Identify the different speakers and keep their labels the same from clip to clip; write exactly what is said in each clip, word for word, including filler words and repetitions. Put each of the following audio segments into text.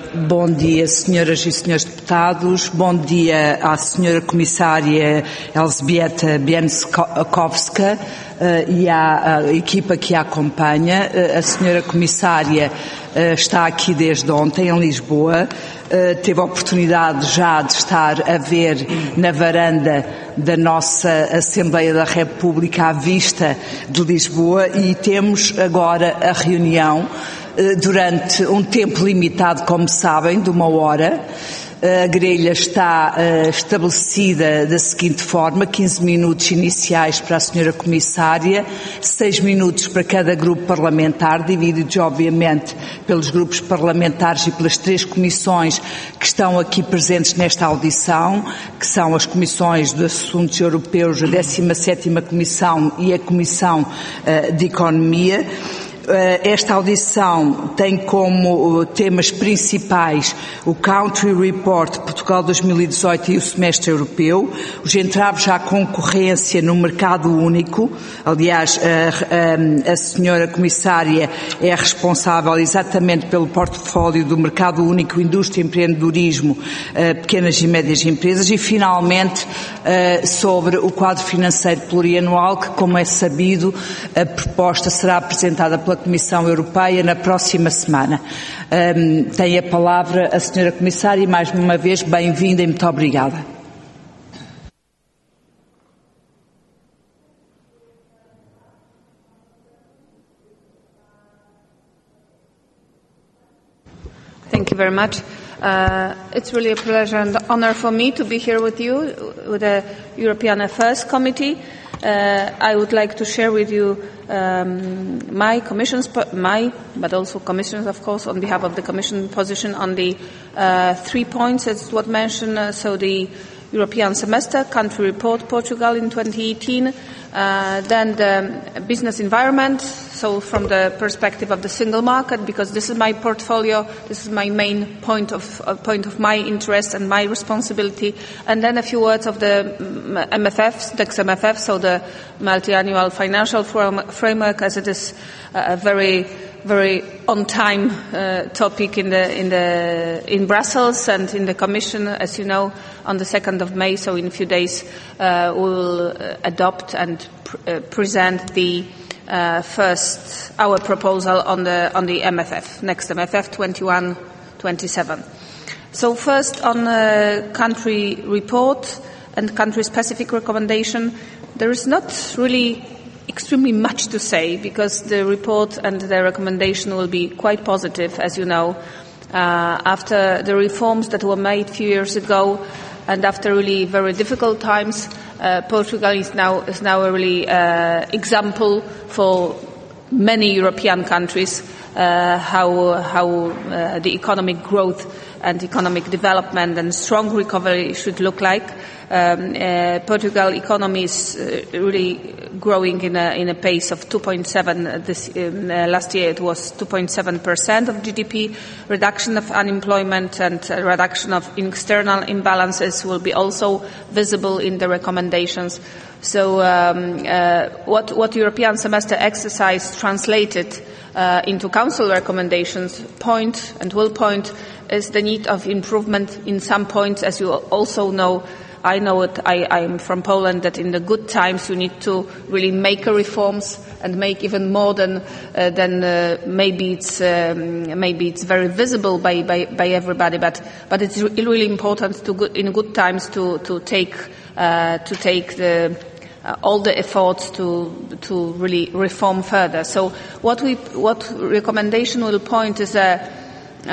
Speaker 1: Bom dia, senhoras e senhores deputados. Bom dia à senhora comissária Elżbieta Bieńkowska uh, e à, à equipa que a acompanha. Uh, a senhora comissária uh, está aqui desde ontem, em Lisboa. Uh, teve a oportunidade já de estar a ver na varanda da nossa Assembleia da República à vista de Lisboa e temos agora a reunião uh, durante um tempo limitado, como sabem, de uma hora. A grelha está uh, estabelecida da seguinte forma: quinze minutos iniciais para a senhora comissária, seis minutos para cada grupo parlamentar, divididos obviamente pelos grupos parlamentares e pelas três comissões que estão aqui presentes nesta audição, que são as comissões de Assuntos Europeus, a décima sétima Comissão e a Comissão uh, de Economia. Esta audição tem como temas principais o Country Report Portugal dois mil e dezoito e o Semestre Europeu, os entraves à concorrência no mercado único. Aliás, a, a, a senhora comissária é responsável exatamente pelo portfólio do mercado único, indústria, empreendedorismo, pequenas e médias empresas e, finalmente, sobre o quadro financeiro plurianual, que, como é sabido, a proposta será apresentada pela Comissão Europeia na próxima semana. Um, tem a palavra a senhora comissária e, mais uma vez, bem-vinda e muito obrigada.
Speaker 2: Thank you very much. Uh, it's really a pleasure and honor for me to be here with you, with the European Affairs Committee. Uh, I would like to share with you um, my Commission's, my, but also Commission's, of course, on behalf of the Commission position on the uh, three points as what mentioned. Uh, so the European semester, country report, Portugal in twenty eighteen, uh, then the business environment, so from the perspective of the single market, because this is my portfolio, this is my main point of uh, point of my interest and my responsibility, and then a few words of the M F F, the M F F, so the multi-annual financial framework, as it is a very very on-time uh, topic in the in the in Brussels and in the Commission, as you know, on the second of May. So in a few days, uh, we will adopt and pr- uh, present the uh, first our proposal on the on the M F F, next M F F twenty-one twenty-seven. So first on the country report and country-specific recommendation, there is not really extremely much to say because the report and the recommendation will be quite positive, as you know. Uh, after the reforms that were made a few years ago and after really very difficult times, uh, Portugal is now is now a really uh, example for many European countries uh, how how uh, the economic growth and economic development and strong recovery should look like. Um, uh, Portugal economy is uh, really growing in a in a pace of two point seven. This um, uh, last year it was two point seven percent of G D P. Reduction of unemployment and uh, reduction of external imbalances will be also visible in the recommendations. So um, uh, what what European semester exercise translated uh, into Council recommendations point and will point is the need of improvement in some points, as you also know. I know it, I, I'm from Poland, that in the good times you need to really make reforms and make even more than uh, than uh, maybe it's um, maybe it's very visible by, by, by everybody, but but it's really important to good, in good times to to take uh, to take the uh, all the efforts to to really reform further. So what we what recommendation will point is a. Uh,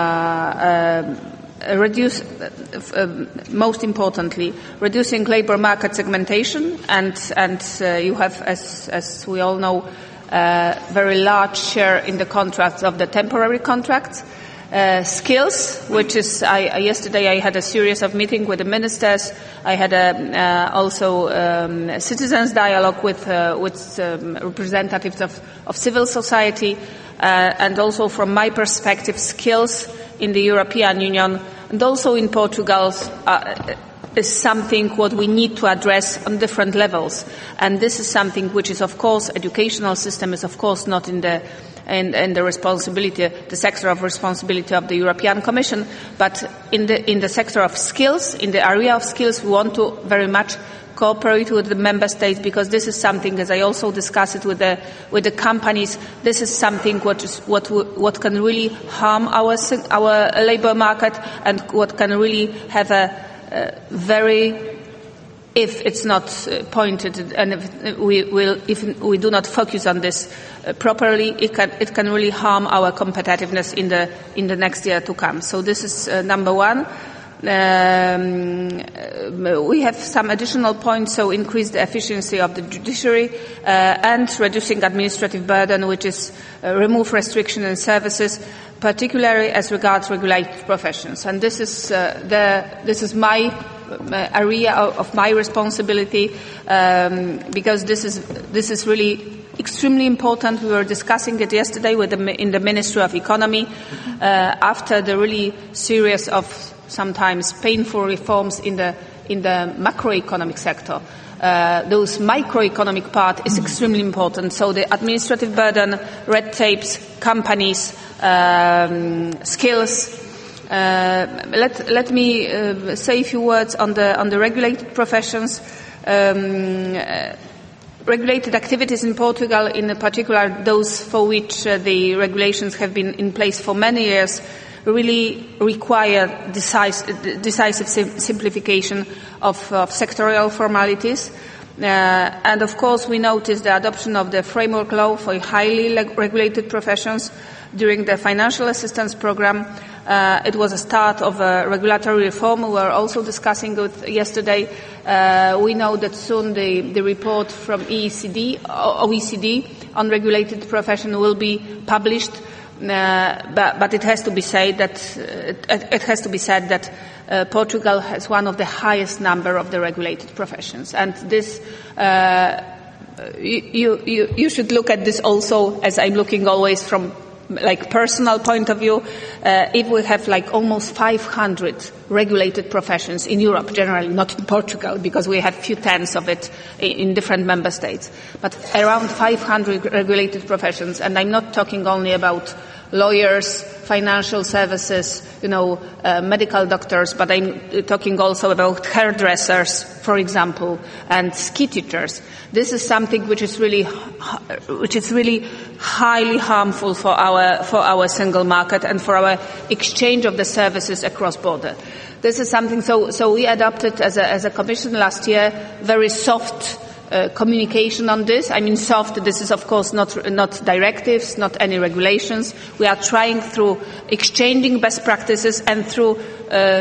Speaker 2: uh, Reduce, uh, most importantly, reducing labour market segmentation, and and uh, you have, as as we all know, a uh, very large share in the contracts of the temporary contracts. Uh, skills, which is, I, I, yesterday I had a series of meetings with the ministers. I had a, uh, also um, a citizens dialogue with uh, with um, representatives of, of civil society, uh, and also from my perspective, skills in the European Union and also in Portugal uh, is something what we need to address on different levels. And this is something which is, of course, educational system is, of course, not in the and, and the responsibility, the sector of responsibility of the European Commission. But in the, in the sector of skills, in the area of skills, we want to very much cooperate with the member states, because this is something, as I also discussed it with the with the companies, this is something what is, what what can really harm our our labour market, and what can really have a, a very, if it's not pointed and if we will if we do not focus on this uh, properly, it can it can really harm our competitiveness in the in the next year to come. So this is uh, number one. Um, we have some additional points, so increase the efficiency of the judiciary uh, and reducing administrative burden, which is uh, remove restriction in services, particularly as regards regulated professions. And this is uh, the this is my uh, area of, of my responsibility, um, because this is this is really extremely important. We were discussing it yesterday with the, in the Ministry of Economy uh, after the really series of sometimes painful reforms in the in the macroeconomic sector. Uh, those microeconomic part is extremely important. So the administrative burden, red tapes, companies, um, skills. Uh, let let me uh, say a few words on the on the regulated professions. Um, uh, regulated activities in Portugal, in particular those for which uh, the regulations have been in place for many years, really require decisive, decisive sim- simplification of, of sectorial formalities. Uh, and of course we noticed the adoption of the framework law for highly leg- regulated professions during the financial assistance program. Uh, it was a start of a regulatory reform. We were also discussing it yesterday. Uh, we know that soon the, the report from E C D, O E C D on regulated profession will be published. Uh, but, but it has to be said that uh, it, it has to be said that uh, Portugal has one of the highest number of the regulated professions, and this uh, you, you you should look at this also, as I'm looking always from like personal point of view. Uh, if we have like almost five hundred regulated professions in Europe generally, not in Portugal, because we have few tens of it in, in different member states, but around five hundred regulated professions, and I'm not talking only about lawyers, financial services, you know, uh, medical doctors, but I'm talking also about hairdressers, for example, and ski teachers. This is something which is really, which is really highly harmful for our for our single market and for our exchange of the services across border. This is something. So, so we adopted as a as a Commission last year very soft Uh, communication on this. I mean soft, this is of course not not directives, not any regulations. We are trying through exchanging best practices and through uh,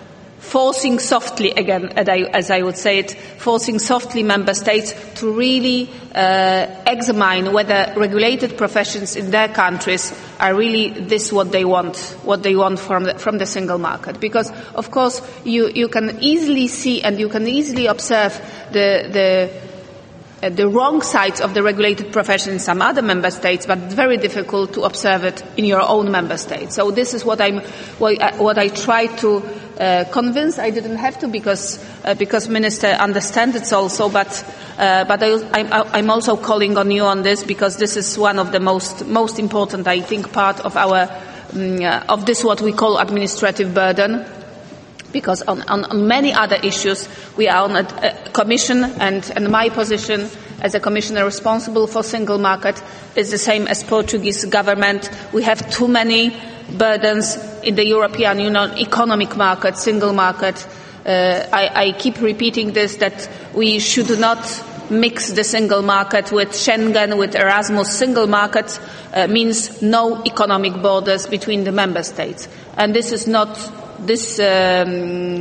Speaker 2: forcing softly, again, as I, as I would say it, forcing softly member states to really uh, examine whether regulated professions in their countries are really this what they want, what they want from the, from the single market. Because of course you, you can easily see and you can easily observe the the Uh, the wrong sides of the regulated profession in some other member states, but very difficult to observe it in your own member state. So this is what I'm, what I, what I try to uh, convince. I didn't have to because uh, because Minister understands it also, but uh, but I, I'm, I'm also calling on you on this, because this is one of the most most important, I think, part of our um, uh, of this what we call administrative burden. Because on, on, on many other issues, we are on a, a commission, and, and my position as a commissioner responsible for single market is the same as Portuguese government. We have too many burdens in the European Union economic market, single market. Uh, I, I keep repeating this, that we should not mix the single market with Schengen, with Erasmus. Single market uh, means no economic borders between the member states. And this is not This um,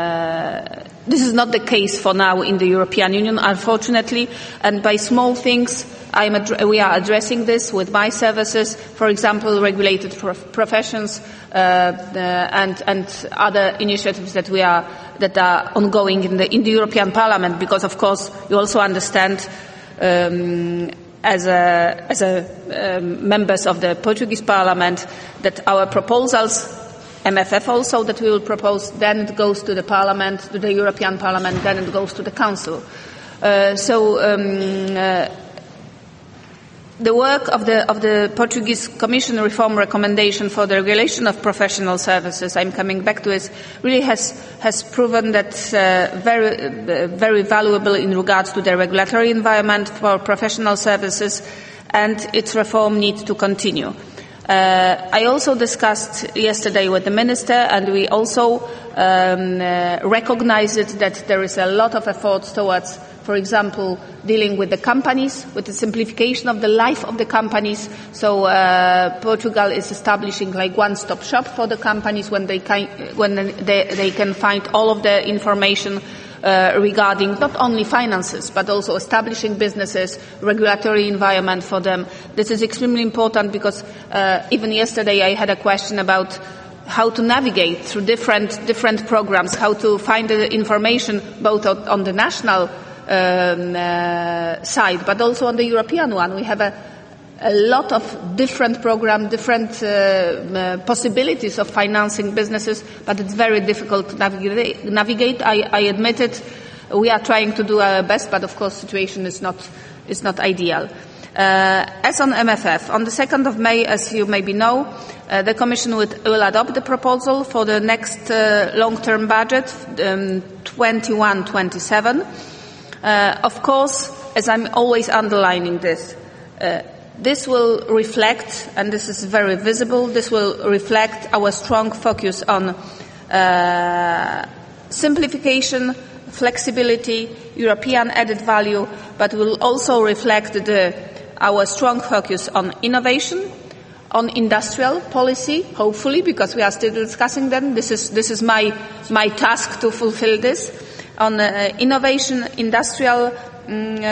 Speaker 2: uh, this is not the case for now in the European Union, unfortunately. And by small things, I'm ad- we are addressing this with my services. For example, regulated prof- professions uh, uh, and and other initiatives that we are that are ongoing in the in the European Parliament. Because of course, you also understand. Um, As a, as a um, members of the Portuguese Parliament, that our proposals, M F F also that we will propose, then it goes to the Parliament, to the European Parliament, then it goes to the Council. Uh, so um, uh, the work of the, of the Portuguese Commission reform recommendation for the regulation of professional services, I'm coming back to it, really has, has proven that uh, very, uh, very valuable in regards to the regulatory environment for professional services, and its reform needs to continue. Uh, I also discussed yesterday with the Minister, and we also um, uh, recognized that there is a lot of efforts towards, for example, dealing with the companies, with the simplification of the life of the companies. So uh, Portugal is establishing like one-stop shop for the companies when they can, when they, they can find all of the information Uh, regarding not only finances, but also establishing businesses, regulatory environment for them. This is extremely important because uh, even yesterday I had a question about how to navigate through different different programs, how to find the information both on, on the national um, uh, side, but also on the European one. We have a a lot of different programs, different uh, uh, possibilities of financing businesses, but it's very difficult to navigate. navigate. I, I admit it. We are trying to do our best, but of course the situation is not, is not ideal. Uh, as on M F F, on the second of May, as you maybe know, uh, the Commission would, will adopt the proposal for the next uh, long-term budget, um, twenty-one twenty-seven. Uh, of course, as I'm always underlining this, uh, This will reflect, and this is very visible, this will reflect our strong focus on uh, simplification, flexibility, European added value, but will also reflect the, our strong focus on innovation, on industrial policy, hopefully, because we are still discussing them. This is, this is my, my task to fulfill this, on uh, innovation, industrial Um,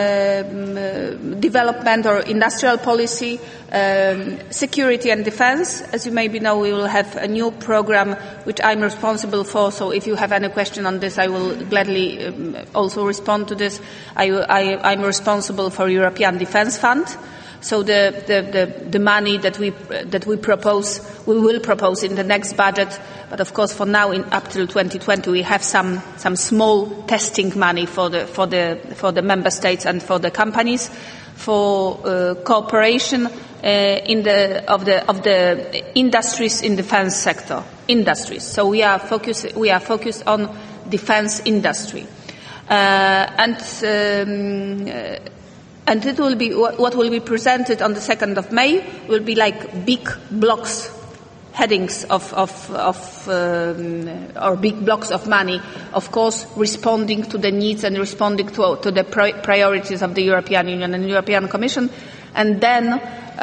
Speaker 2: uh, development or industrial policy, um, security and defence. As you maybe know, we will have a new programme which I'm responsible for, so if you have any question on this, I will gladly um, also respond to this. I, I, I'm responsible for European Defence Fund. So the, the, the, the money that we, that we propose, we will propose in the next budget, but of course for now, in, up till twenty twenty, we have some, some small testing money for the, for the, for the member states and for the companies, for uh, cooperation uh, in the, of the, of the industries in defence sector, industries. So we are focused, we are focused on defence industry. Uh, and, um, uh, And it will be, what will be presented on the second of May will be like big blocks, headings of, of, of um, or big blocks of money, of course, responding to the needs and responding to, to the priorities of the European Union and European Commission. And then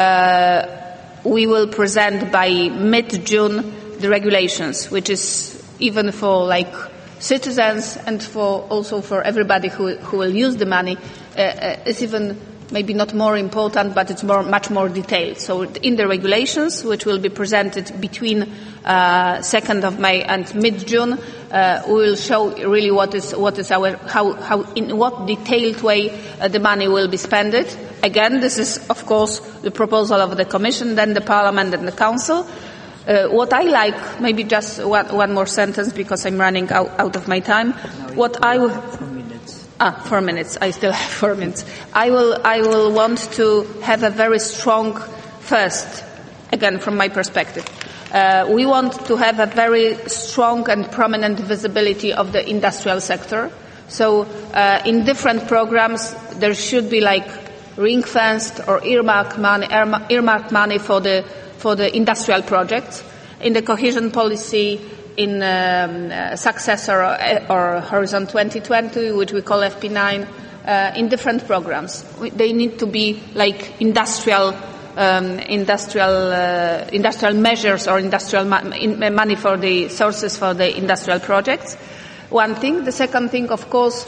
Speaker 2: uh, we will present by mid-June the regulations, which is even for like citizens and for also for everybody who, who will use the money, uh, is even maybe not more important, but it's more, much more detailed. So in the regulations, which will be presented between uh, second of May and mid-June, uh, we will show really what is, what is our, how, how, in what detailed way uh, the money will be spent. Again, this is, of course, the proposal of the Commission, then the Parliament and the Council. Uh, what I like, maybe just one, one more sentence because I'm running out, out of my time.
Speaker 1: No,
Speaker 2: what I will,
Speaker 1: four minutes.
Speaker 2: Ah, four minutes. I still have four minutes. I will, I will want to have a very strong first, again from my perspective. Uh, we want to have a very strong and prominent visibility of the industrial sector. So uh, in different programs, there should be like ring-fenced or earmarked money, earmarked money for the for the industrial projects. In the cohesion policy, in um, uh, successor or, or Horizon twenty twenty, which we call F P nine, uh, in different programs. We, they need to be like industrial, um, industrial, uh, industrial measures or industrial ma- in, uh, money for the sources for the industrial projects. One thing. The second thing, of course,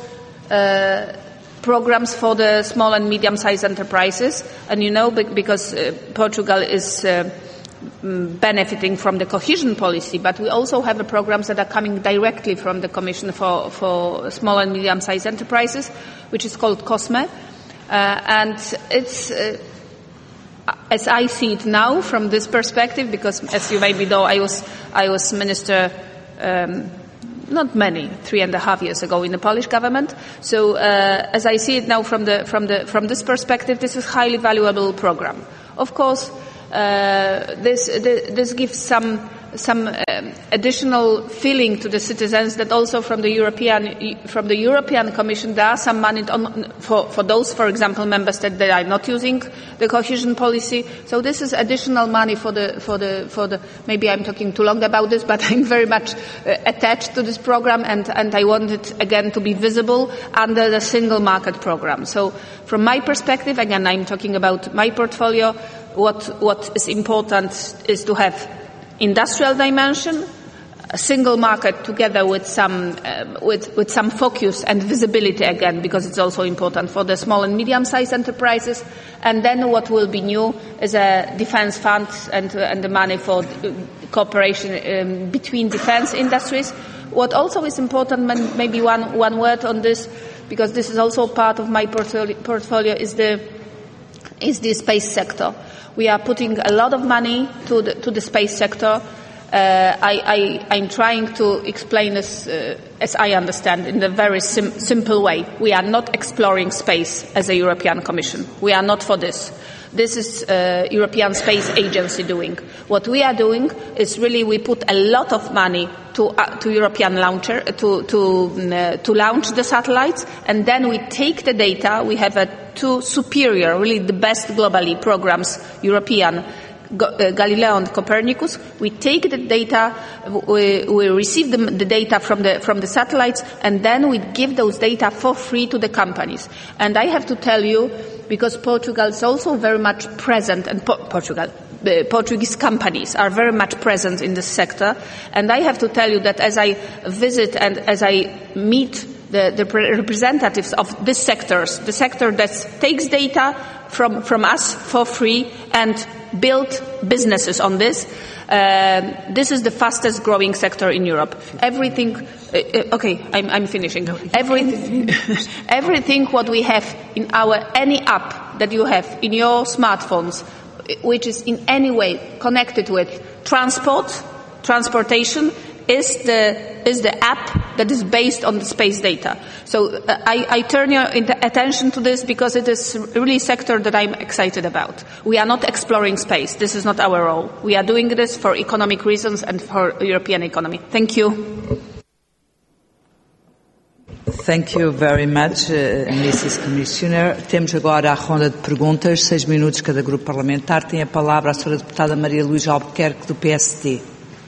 Speaker 2: uh, programs for the small and medium-sized enterprises. And you know, because uh, Portugal is uh, benefiting from the cohesion policy, but we also have uh, programs that are coming directly from the Commission for, for small and medium-sized enterprises, which is called COSME. Uh, and it's, uh, as I see it now from this perspective, because as you maybe know, I was, I was Minister um, not many, three and a half years ago in the Polish government. So uh, as I see it now from the from the from this perspective, this is a highly valuable program. Of course, uh, this this gives some some um, additional feeling to the citizens that also from the European from the European Commission there are some money on, for for those, for example, member states that are not using the cohesion policy. So this is additional money for the for the for the. Maybe I'm talking too long about this, but I'm very much uh, attached to this program, and and I want it again to be visible under the single market program. So from my perspective, again, I'm talking about my portfolio. What what is important is to have industrial dimension, a single market together with some uh, with with some focus and visibility again, because it's also important for the small and medium-sized enterprises. And then what will be new is a defense fund and uh, and the money for cooperation um, between defense industries. What also is important, maybe one one word on this, because this is also part of my portfolio, portfolio is the is the space sector. We are putting a lot of money to the, to the space sector. Uh, I, I, I'm trying to explain this uh, as I understand in a very sim- simple way. We are not exploring space as a European Commission. We are not for this. This is uh, European Space Agency doing. What we are doing is really we put a lot of money to uh, to European launcher to to uh, to launch the satellites, and then we take the data. We have a two superior, really the best globally programs, European. Galileo and Copernicus. We take the data, we, we receive the, the data from the from the satellites, and then we give those data for free to the companies. And I have to tell you, because Portugal is also very much present, and po- Portugal, uh, Portuguese companies are very much present in this sector. And I have to tell you that as I visit and as I meet the, the representatives of these sectors, the sector that takes data from from us for free and build businesses on this. Uh, this is the fastest growing sector in Europe. Everything, uh, okay, I'm, I'm finishing. Everything, everything what we have in our, any app that you have in your smartphones, which is in any way connected with transport, transportation, is the is the app that is based on the space data. So uh, I, I turn your attention to this because it is really a sector that I'm excited about. We are not exploring space. This is not our role. We are doing this for economic reasons and for European economy. Thank you.
Speaker 1: Thank you very much, uh, Missus Commissioner. Temos agora a ronda de perguntas, seis minutos cada grupo parlamentar. Tem a palavra a senhora deputada Maria Luísa Albuquerque, do P S D.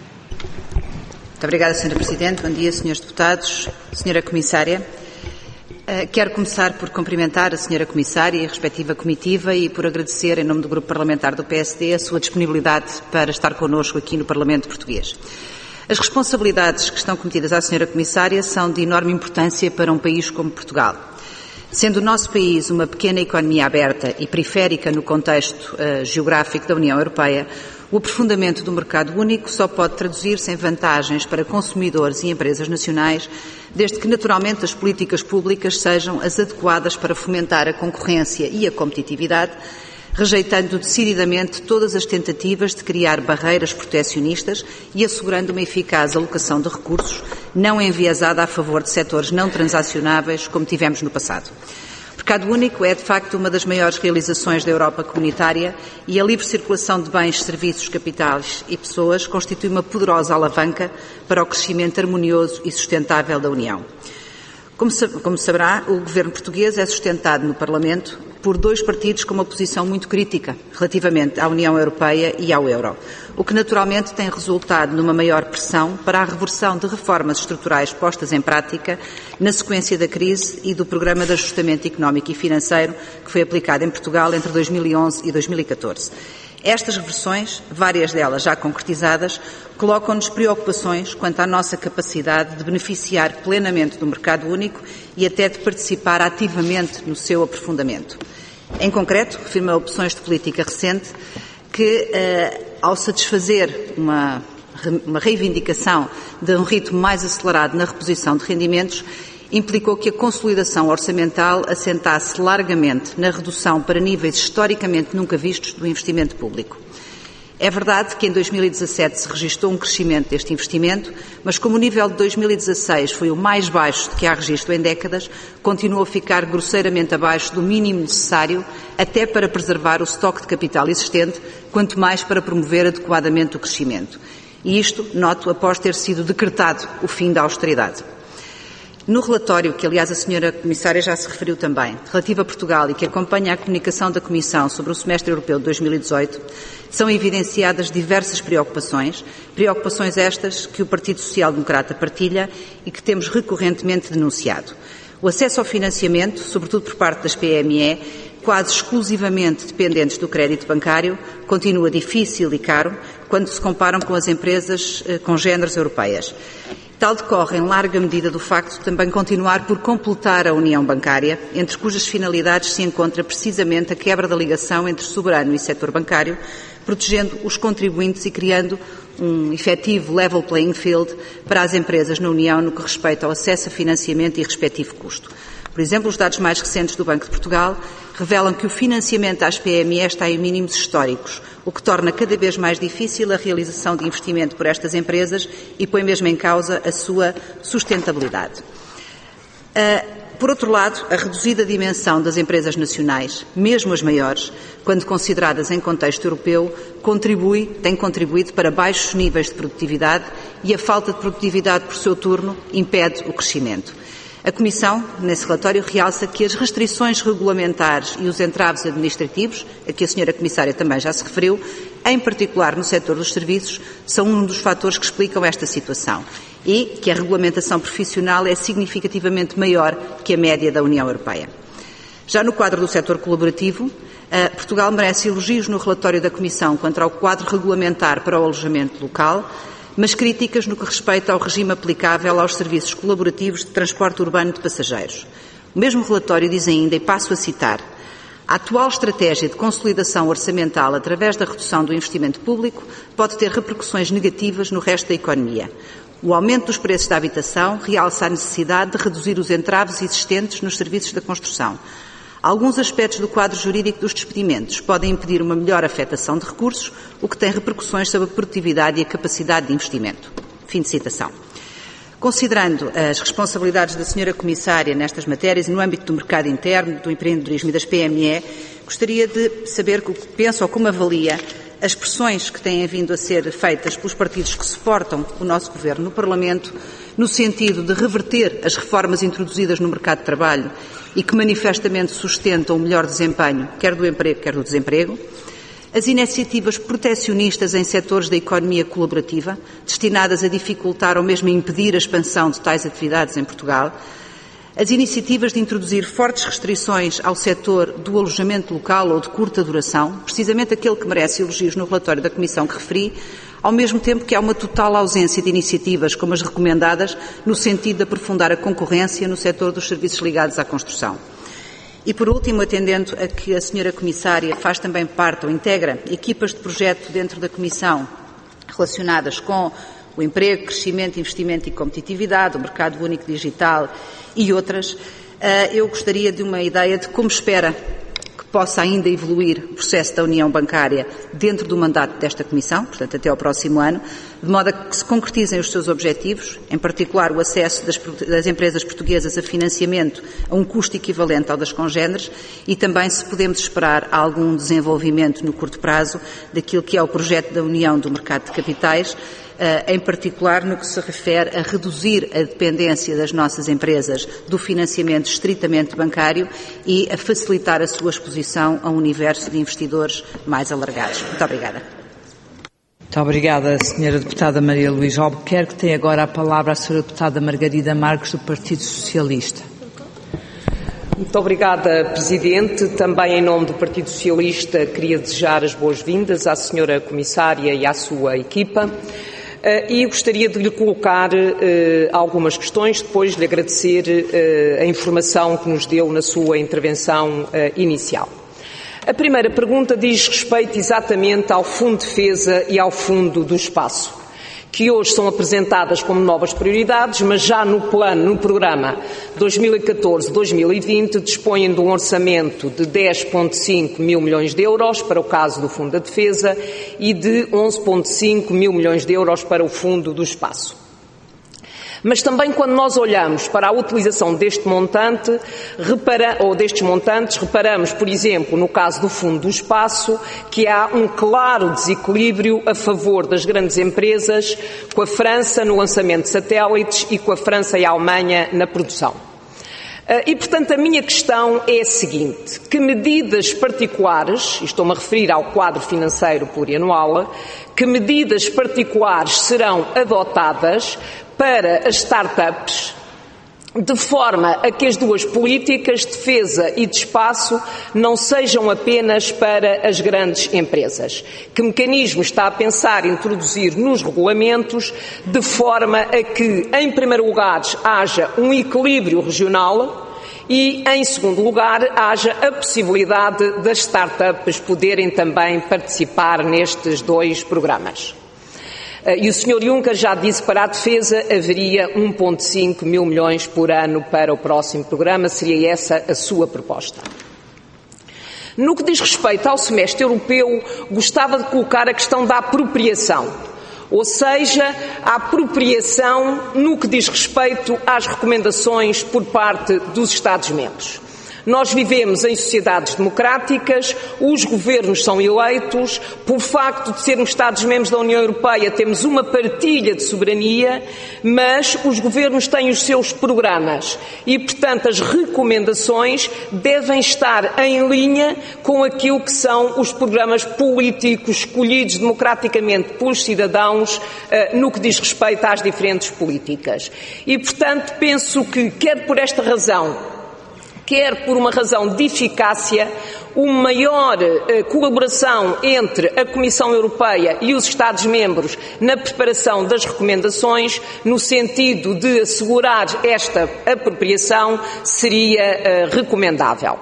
Speaker 3: Muito obrigada, senhora Presidente. Bom dia, senhores deputados, senhora Comissária. Uh, quero começar por cumprimentar a senhora Comissária e a respectiva comitiva e por agradecer, em nome do Grupo Parlamentar do P S D, a sua disponibilidade para estar connosco aqui no Parlamento Português. As responsabilidades que estão cometidas à senhora Comissária são de enorme importância para um país como Portugal. Sendo o nosso país uma pequena economia aberta e periférica no contexto uh, geográfico da União Europeia, o aprofundamento do mercado único só pode traduzir-se em vantagens para consumidores e empresas nacionais, desde que naturalmente as políticas públicas sejam as adequadas para fomentar a concorrência e a competitividade, rejeitando decididamente todas as tentativas de criar barreiras protecionistas e assegurando uma eficaz alocação de recursos, não enviesada a favor de setores não transacionáveis, como tivemos no passado. O mercado único é, de facto, uma das maiores realizações da Europa comunitária e a livre circulação de bens, serviços, capitais e pessoas constitui uma poderosa alavanca para o crescimento harmonioso e sustentável da União. Como, como saberá, o governo português é sustentado no Parlamento por dois partidos com uma posição muito crítica relativamente à União Europeia e ao euro, o que naturalmente tem resultado numa maior pressão para a reversão de reformas estruturais postas em prática na sequência da crise e do Programa de Ajustamento Económico e Financeiro que foi aplicado em Portugal entre dois mil e onze e dois mil e catorze. Estas reversões, várias delas já concretizadas, colocam-nos preocupações quanto à nossa capacidade de beneficiar plenamente do mercado único e até de participar ativamente no seu aprofundamento. Em concreto, refiro a opções de política recente que, eh, ao satisfazer uma, uma reivindicação de um ritmo mais acelerado na reposição de rendimentos, implicou que a consolidação orçamental assentasse largamente na redução para níveis historicamente nunca vistos do investimento público. É verdade que em dois mil e dezassete se registrou um crescimento deste investimento, mas como o nível de dois mil e dezasseis foi o mais baixo de que há registro em décadas, continua a ficar grosseiramente abaixo do mínimo necessário até para preservar o estoque de capital existente, quanto mais para promover adequadamente o crescimento. E isto, noto, após ter sido decretado o fim da austeridade. No relatório, que aliás a senhora Comissária já se referiu também, relativo a Portugal e que acompanha a comunicação da Comissão sobre o Semestre Europeu de dois mil e dezoito, são evidenciadas diversas preocupações, preocupações estas que o Partido Social Democrata partilha e que temos recorrentemente denunciado. O acesso ao financiamento, sobretudo por parte das P M E, quase exclusivamente dependentes do crédito bancário, continua difícil e caro quando se comparam com as empresas eh, congêneres europeias. Tal decorre, em larga medida, do facto de também continuar por completar a União Bancária, entre cujas finalidades se encontra precisamente a quebra da ligação entre soberano e setor bancário, protegendo os contribuintes e criando um efetivo level playing field para as empresas na União no que respeita ao acesso a financiamento e respectivo custo. Por exemplo, os dados mais recentes do Banco de Portugal revelam que o financiamento às P M E está em mínimos históricos, o que torna cada vez mais difícil a realização de investimento por estas empresas e põe mesmo em causa a sua sustentabilidade. Uh, por outro lado, a reduzida dimensão das empresas nacionais, mesmo as maiores, quando consideradas em contexto europeu, contribui, tem contribuído para baixos níveis de produtividade e a falta de produtividade, por seu turno, impede o crescimento. A Comissão, nesse relatório, realça que as restrições regulamentares e os entraves administrativos, a que a senhora Comissária também já se referiu, em particular no setor dos serviços, são um dos fatores que explicam esta situação e que a regulamentação profissional é significativamente maior que a média da União Europeia. Já no quadro do setor colaborativo, Portugal merece elogios no relatório da Comissão quanto ao quadro regulamentar para o alojamento local, mas críticas no que respeita ao regime aplicável aos serviços colaborativos de transporte urbano de passageiros. O mesmo relatório diz ainda, e passo a citar, a atual estratégia de consolidação orçamental através da redução do investimento público pode ter repercussões negativas no resto da economia. O aumento dos preços da habitação realça a necessidade de reduzir os entraves existentes nos serviços da construção. Alguns aspectos do quadro jurídico dos despedimentos podem impedir uma melhor afetação de recursos, o que tem repercussões sobre a produtividade e a capacidade de investimento. Fim de citação. Considerando as responsabilidades da senhora Comissária nestas matérias e no âmbito do mercado interno, do empreendedorismo e das P M E, gostaria de saber o que pensa ou como avalia as pressões que têm vindo a ser feitas pelos partidos que suportam o nosso Governo no Parlamento, no sentido de reverter as reformas introduzidas no mercado de trabalho e que manifestamente sustentam o melhor desempenho, quer do emprego, quer do desemprego, as iniciativas protecionistas em setores da economia colaborativa, destinadas a dificultar ou mesmo a impedir a expansão de tais atividades em Portugal, as iniciativas de introduzir fortes restrições ao setor do alojamento local ou de curta duração, precisamente aquele que merece elogios no relatório da Comissão que referi, ao mesmo tempo que há uma total ausência de iniciativas como as recomendadas no sentido de aprofundar a concorrência no setor dos serviços ligados à construção. E, por último, atendendo a que a senhora Comissária faz também parte ou integra equipas de projeto dentro da Comissão relacionadas com o emprego, crescimento, investimento e competitividade, o mercado único digital e outras, eu gostaria de uma ideia de como espera que possa ainda evoluir o processo da União Bancária dentro do mandato desta Comissão, portanto até ao próximo ano, de modo a que se concretizem os seus objetivos, em particular o acesso das, das empresas portuguesas a financiamento a um custo equivalente ao das congêneres e também se podemos esperar algum desenvolvimento no curto prazo daquilo que é o projeto da União do Mercado de Capitais, em particular no que se refere a reduzir a dependência das nossas empresas do financiamento estritamente bancário e a facilitar a sua exposição a um universo de investidores mais alargados. Muito obrigada.
Speaker 1: Muito obrigada, senhora Deputada Maria Luísa Albuquerque. Tem agora a palavra a senhora Deputada Margarida Marques, do Partido Socialista.
Speaker 4: Muito obrigada, Presidente. Também em nome do Partido Socialista queria desejar as boas-vindas à senhora Comissária e à sua equipa. Uh, e gostaria de lhe colocar uh, algumas questões, depois de lhe agradecer uh, a informação que nos deu na sua intervenção uh, inicial. A primeira pergunta diz respeito exatamente ao Fundo de Defesa e ao Fundo do Espaço, que hoje são apresentadas como novas prioridades, mas já no plano, no programa dois mil e catorze a dois mil e vinte, dispõem de um orçamento de dez vírgula cinco mil milhões de euros para o caso do Fundo da Defesa e de onze vírgula cinco mil milhões de euros para o Fundo do Espaço. Mas também quando nós olhamos para a utilização deste montante, repara, ou destes montantes, reparamos, por exemplo, no caso do Fundo do Espaço, que há um claro desequilíbrio a favor das grandes empresas, com a França no lançamento de satélites e com a França e a Alemanha na produção. E, portanto, a minha questão é a seguinte: que medidas particulares, e estou-me a referir ao quadro financeiro plurianual, que medidas particulares serão adotadas para as start-ups, de forma a que as duas políticas, de defesa e de espaço, não sejam apenas para as grandes empresas? Que mecanismo está a pensar introduzir nos regulamentos, de forma a que, em primeiro lugar, haja um equilíbrio regional e, em segundo lugar, haja a possibilidade das start-ups poderem também participar nestes dois programas? E o senhor Juncker já disse que para a defesa haveria um vírgula cinco mil milhões por ano para o próximo programa. Seria essa a sua proposta? No que diz respeito ao semestre europeu, gostava de colocar a questão da apropriação, ou seja, a apropriação no que diz respeito às recomendações por parte dos Estados-membros. Nós vivemos em sociedades democráticas, os governos são eleitos, por facto de sermos Estados-membros da União Europeia temos uma partilha de soberania, mas os governos têm os seus programas e, portanto, as recomendações devem estar em linha com aquilo que são os programas políticos escolhidos democraticamente pelos cidadãos no que diz respeito às diferentes políticas. E, portanto, penso que, quer por esta razão, quer por uma razão de eficácia, uma maior eh, colaboração entre a Comissão Europeia e os Estados-membros na preparação das recomendações, no sentido de assegurar esta apropriação, seria eh, recomendável.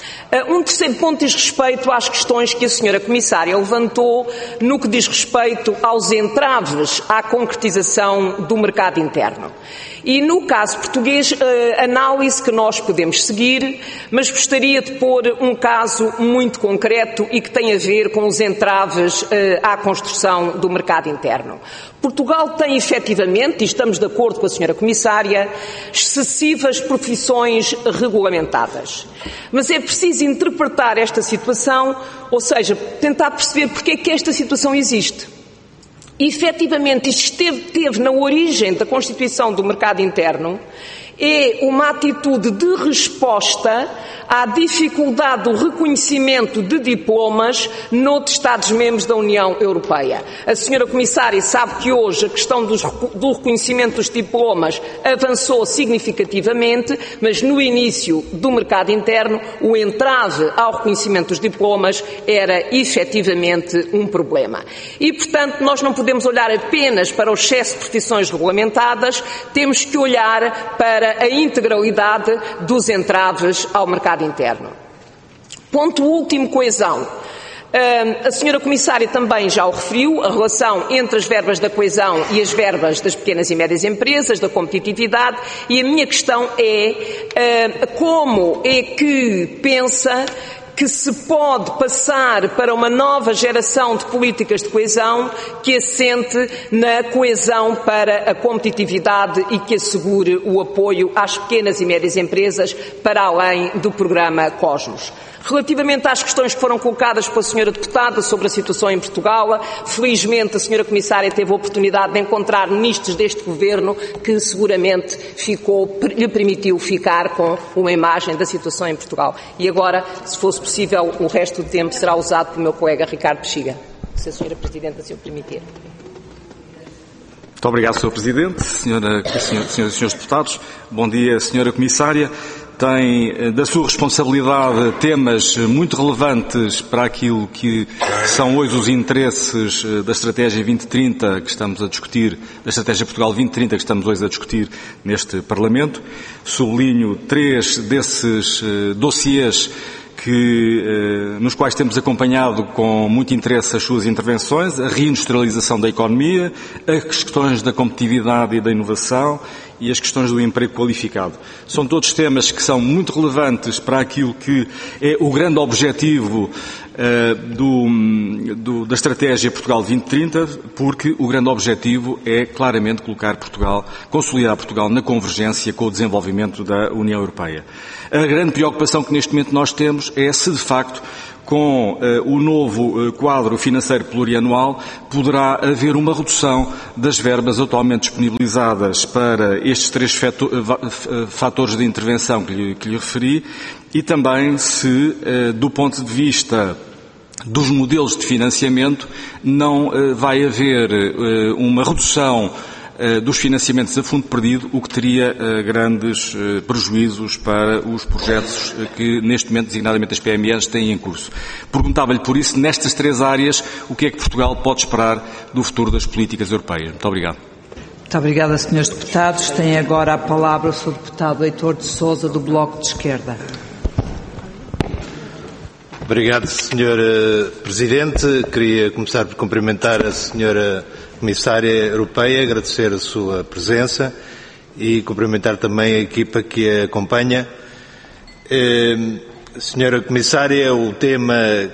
Speaker 4: Um terceiro ponto diz respeito às questões que a senhora Comissária levantou no que diz respeito aos entraves à concretização do mercado interno. E no caso português, análise que nós podemos seguir, mas gostaria de pôr um caso muito concreto e que tem a ver com os entraves à construção do mercado interno. Portugal tem efetivamente, e estamos de acordo com a senhora Comissária, excessivas profissões regulamentadas. Mas é preciso interpretar esta situação, ou seja, tentar perceber porque é que esta situação existe. E, efetivamente, isto esteve, esteve na origem da constituição do mercado interno, é uma atitude de resposta à dificuldade do reconhecimento de diplomas noutros Estados-membros da União Europeia. A senhora Comissária sabe que hoje a questão dos, do reconhecimento dos diplomas avançou significativamente, mas no início do mercado interno o entrave ao reconhecimento dos diplomas era efetivamente um problema. E, portanto, nós não podemos olhar apenas para o excesso de profissões regulamentadas, temos que olhar para a integralidade dos entraves ao mercado interno. Ponto último, coesão. A senhora Comissária também já o referiu, a relação entre as verbas da coesão e as verbas das pequenas e médias empresas, da competitividade, e a minha questão é como é que pensa que se pode passar para uma nova geração de políticas de coesão que assente na coesão para a competitividade e que assegure o apoio às pequenas e médias empresas para além do programa Cosmos. Relativamente às questões que foram colocadas pela senhora deputada sobre a situação em Portugal, felizmente a senhora Comissária teve a oportunidade de encontrar ministros deste governo que seguramente ficou, lhe permitiu ficar com uma imagem da situação em Portugal. E agora, se fosse possível, o resto do tempo será usado pelo meu colega Ricardo Bexiga, se a senhora Presidente assim o permitir.
Speaker 5: Muito obrigado, senhor Presidente, senhora, senhoras e senhores deputados. Bom dia, senhora Comissária. Tem da sua responsabilidade temas muito relevantes para aquilo que são hoje os interesses da Estratégia vinte trinta que estamos a discutir, da Estratégia Portugal vinte trinta que estamos hoje a discutir neste Parlamento. Sublinho três desses dossiês que, eh, nos quais temos acompanhado com muito interesse as suas intervenções, a reindustrialização da economia, as questões da competitividade e da inovação e as questões do emprego qualificado. São todos temas que são muito relevantes para aquilo que é o grande objetivo uh, do, do, da estratégia Portugal vinte trinta, porque o grande objetivo é claramente colocar Portugal, consolidar Portugal na convergência com o desenvolvimento da União Europeia. A grande preocupação que neste momento nós temos é se de facto com uh, o novo uh, quadro financeiro plurianual poderá haver uma redução das verbas atualmente disponibilizadas para estes três fator, uh, fatores de intervenção que lhe, que lhe referi e também se, uh, do ponto de vista dos modelos de financiamento, não uh, vai haver uh, uma redução dos financiamentos a fundo perdido, o que teria uh, grandes uh, prejuízos para os projetos uh, que neste momento, designadamente as P M Es, têm em curso. Perguntava-lhe por isso, nestas três áreas, o que é que Portugal pode esperar do futuro das políticas europeias. Muito obrigado.
Speaker 1: Muito obrigada, senhores deputados. Tem agora a palavra o senhor deputado Heitor de Sousa, do Bloco de Esquerda.
Speaker 6: Obrigado, senhor Presidente. Queria começar por cumprimentar a senhora Comissária Europeia, agradecer a sua presença e cumprimentar também a equipa que a acompanha. Eh, senhora Comissária, o tema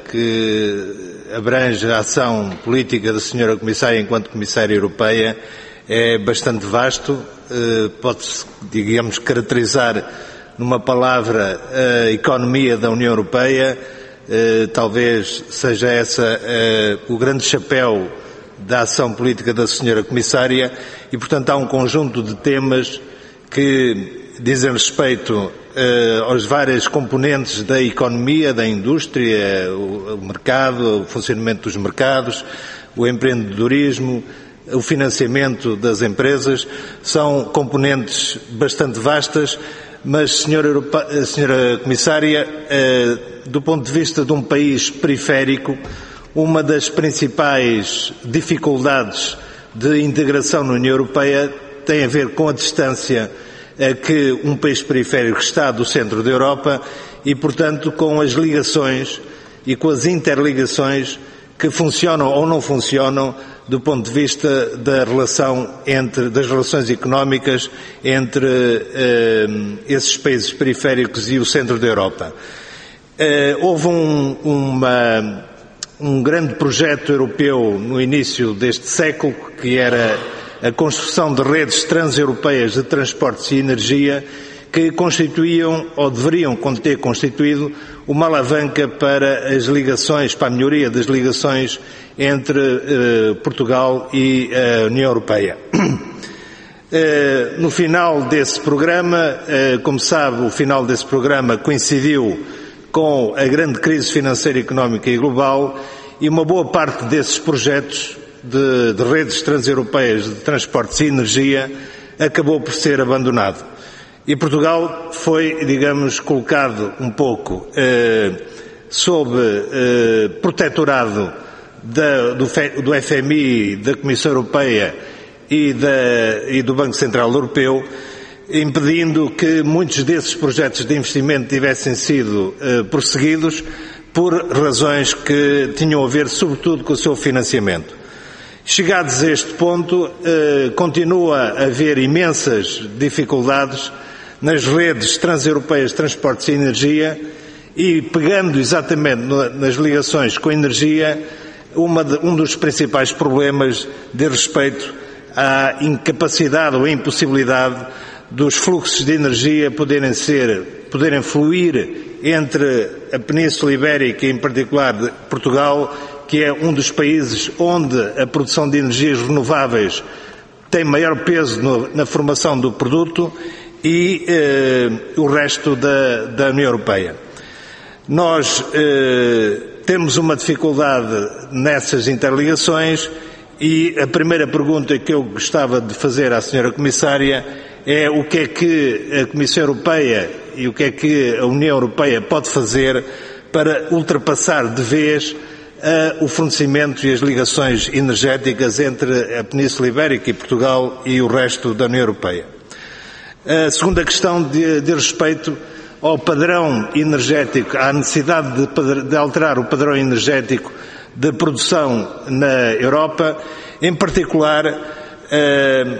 Speaker 6: que abrange a ação política da senhora Comissária enquanto Comissária Europeia é bastante vasto. Eh, pode-se, digamos, caracterizar numa palavra a economia da União Europeia. Eh, talvez seja essa eh, o grande chapéu da ação política da senhora Comissária e, portanto, há um conjunto de temas que dizem respeito eh, aos várias componentes da economia, da indústria, o, o mercado, o funcionamento dos mercados, o empreendedorismo, o financiamento das empresas. São componentes bastante vastas, mas, senhora, Europa, senhora Comissária, eh, do ponto de vista de um país periférico, uma das principais dificuldades de integração na União Europeia tem a ver com a distância a que um país periférico está do centro da Europa e, portanto, com as ligações e com as interligações que funcionam ou não funcionam do ponto de vista da relação entre, das relações económicas entre eh, esses países periféricos e o centro da Europa. Eh, houve um, uma... um grande projeto europeu no início deste século, que era a construção de redes transeuropeias de transportes e energia, que constituíam, ou deveriam ter constituído, uma alavanca para as ligações, para a melhoria das ligações entre eh, Portugal e a União Europeia. Eh, no final desse programa, eh, como sabe, o final desse programa coincidiu com a grande crise financeira, económica e global, e uma boa parte desses projetos de, de redes transeuropeias de transportes e energia acabou por ser abandonado. E Portugal foi, digamos, colocado um pouco eh, sob eh, protetorado da, do, do F M I, da Comissão Europeia e, da, e do Banco Central Europeu, impedindo que muitos desses projetos de investimento tivessem sido uh, prosseguidos por razões que tinham a ver sobretudo com o seu financiamento. Chegados a este ponto, uh, continua a haver imensas dificuldades nas redes transeuropeias de transportes e energia e, pegando exatamente no, nas ligações com a energia, uma de, um dos principais problemas diz respeito à incapacidade ou à impossibilidade dos fluxos de energia poderem ser, poderem fluir entre a Península Ibérica e, em particular, de Portugal, que é um dos países onde a produção de energias renováveis tem maior peso no, na formação do produto, e eh, o resto da, da União Europeia. Nós eh, temos uma dificuldade nessas interligações e a primeira pergunta que eu gostava de fazer à senhora Comissária é o que é que a Comissão Europeia e o que é que a União Europeia pode fazer para ultrapassar de vez uh, o fornecimento e as ligações energéticas entre a Península Ibérica e Portugal e o resto da União Europeia. A segunda questão diz respeito ao padrão energético, à necessidade de, de alterar o padrão energético de produção na Europa, em particular, eh,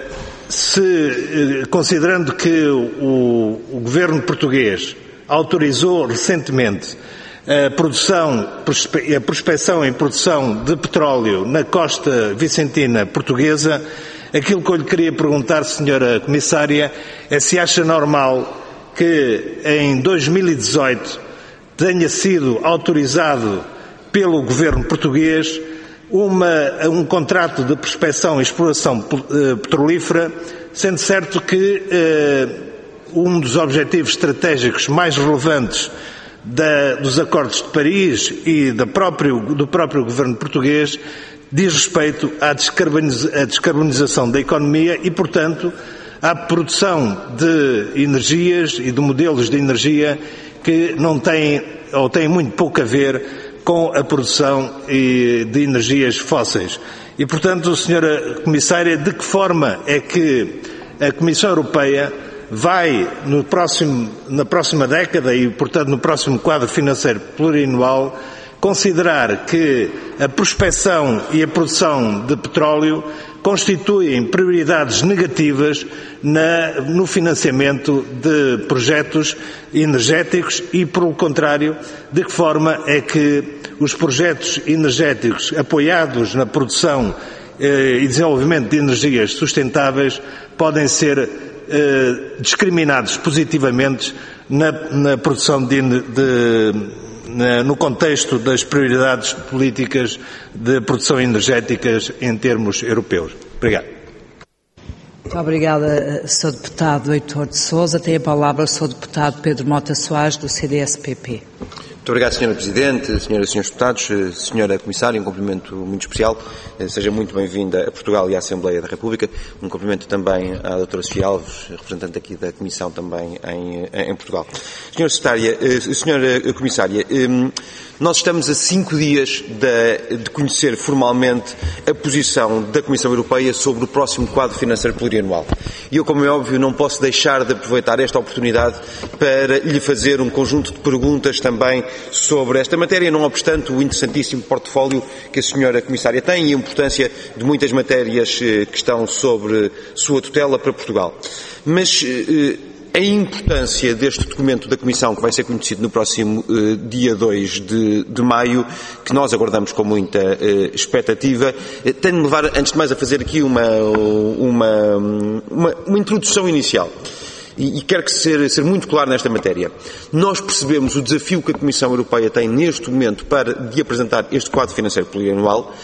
Speaker 6: se, considerando que o, o governo português autorizou recentemente a produção, a prospecção em produção de petróleo na costa vicentina portuguesa, aquilo que eu lhe queria perguntar, senhora Comissária, é se acha normal que em dois mil e dezoito tenha sido autorizado pelo governo português uma, um contrato de prospecção e exploração petrolífera, sendo certo que eh, um dos objetivos estratégicos mais relevantes Da, dos acordos de Paris e da próprio, do próprio governo português diz respeito à descarboniza, à descarbonização da economia e, portanto, à produção de energias e de modelos de energia que não têm ou têm muito pouco a ver com a produção de energias fósseis. E, portanto, senhora Comissária, de que forma é que a Comissão Europeia vai, no próximo, na próxima década e, portanto, no próximo quadro financeiro plurianual, considerar que a prospecção e a produção de petróleo constituem prioridades negativas na, no financiamento de projetos energéticos e, pelo contrário, de que forma é que os projetos energéticos apoiados na produção eh, e desenvolvimento de energias sustentáveis podem ser Eh, discriminados positivamente na, na produção de, de, na, no contexto das prioridades políticas de produção energéticas em termos europeus. Obrigado.
Speaker 1: Muito obrigada, senhor Deputado Heitor de Sousa. Tem a palavra o senhor Deputado Pedro Mota Soares, do C D S P P.
Speaker 7: Muito obrigado, senhora Presidente, senhoras e senhores deputados, senhora Comissária, um cumprimento muito especial. Seja muito bem-vinda a Portugal e à Assembleia da República. Um cumprimento também à doutora Sofia Alves, representante aqui da Comissão também em, em Portugal. Senhora Secretária, senhora Comissária, nós estamos a cinco dias de, de conhecer formalmente a posição da Comissão Europeia sobre o próximo quadro financeiro plurianual. E eu, como é óbvio, não posso deixar de aproveitar esta oportunidade para lhe fazer um conjunto de perguntas também sobre esta matéria, não obstante o interessantíssimo portfólio que a senhora Comissária tem e a importância de muitas matérias que estão sobre sua tutela para Portugal. Mas a importância deste documento da Comissão, que vai ser conhecido no próximo eh, dia dois de, de maio, que nós aguardamos com muita eh, expectativa, eh, tem de me levar, antes de mais, a fazer aqui uma, uma, uma, uma introdução inicial. E, e quero que ser, ser muito claro nesta matéria. Nós percebemos o desafio que a Comissão Europeia tem neste momento para de apresentar este quadro financeiro plurianual,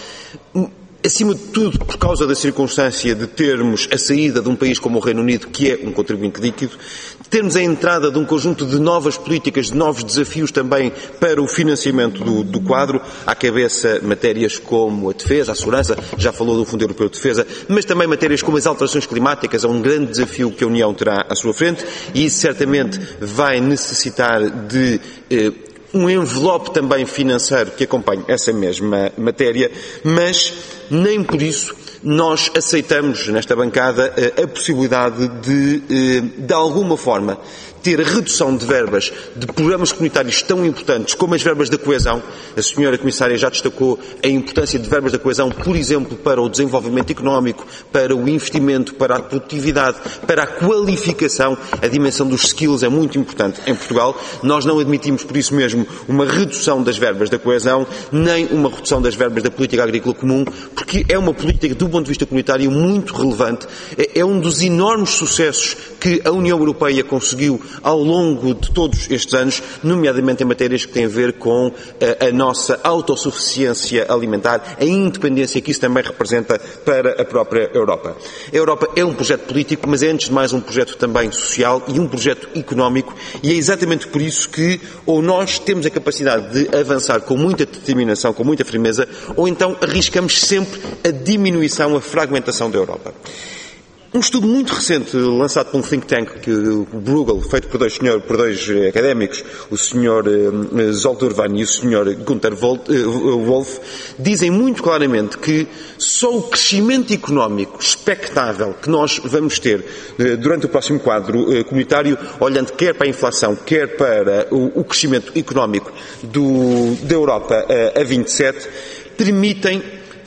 Speaker 7: acima de tudo por causa da circunstância de termos a saída de um país como o Reino Unido, que é um contribuinte líquido, de termos a entrada de um conjunto de novas políticas, de novos desafios também para o financiamento do, do quadro, à cabeça matérias como a defesa, a segurança, já falou do Fundo Europeu de Defesa, mas também matérias como as alterações climáticas, é um grande desafio que a União terá à sua frente e isso certamente vai necessitar de eh, um envelope também financeiro que acompanhe essa mesma matéria, mas nem por isso nós aceitamos nesta bancada a possibilidade de, de alguma forma, ter a redução de verbas de programas comunitários tão importantes como as verbas da coesão. A senhora Comissária já destacou a importância de verbas da coesão, por exemplo, para o desenvolvimento económico, para o investimento, para a produtividade, para a qualificação. A dimensão dos skills é muito importante em Portugal. Nós não admitimos, por isso mesmo, uma redução das verbas da coesão, nem uma redução das verbas da política agrícola comum, porque é uma política, do ponto de vista comunitário, muito relevante. É um dos enormes sucessos que a União Europeia conseguiu ao longo de todos estes anos, nomeadamente em matérias que têm a ver com a, a nossa autossuficiência alimentar, a independência que isso também representa para a própria Europa. A Europa é um projeto político, mas é antes de mais um projeto também social e um projeto económico, e é exatamente por isso que ou nós temos a capacidade de avançar com muita determinação, com muita firmeza, ou então arriscamos sempre a diminuição, a fragmentação da Europa. Um estudo muito recente, lançado por um think tank, que, o Bruegel, feito por dois, senhor, por dois académicos, o senhor uh, Zolturvan e o senhor Gunther Wolf, dizem muito claramente que só o crescimento económico expectável que nós vamos ter uh, durante o próximo quadro uh, comunitário, olhando quer para a inflação, quer para o, o crescimento económico do, da Europa uh, a vinte e sete, permitem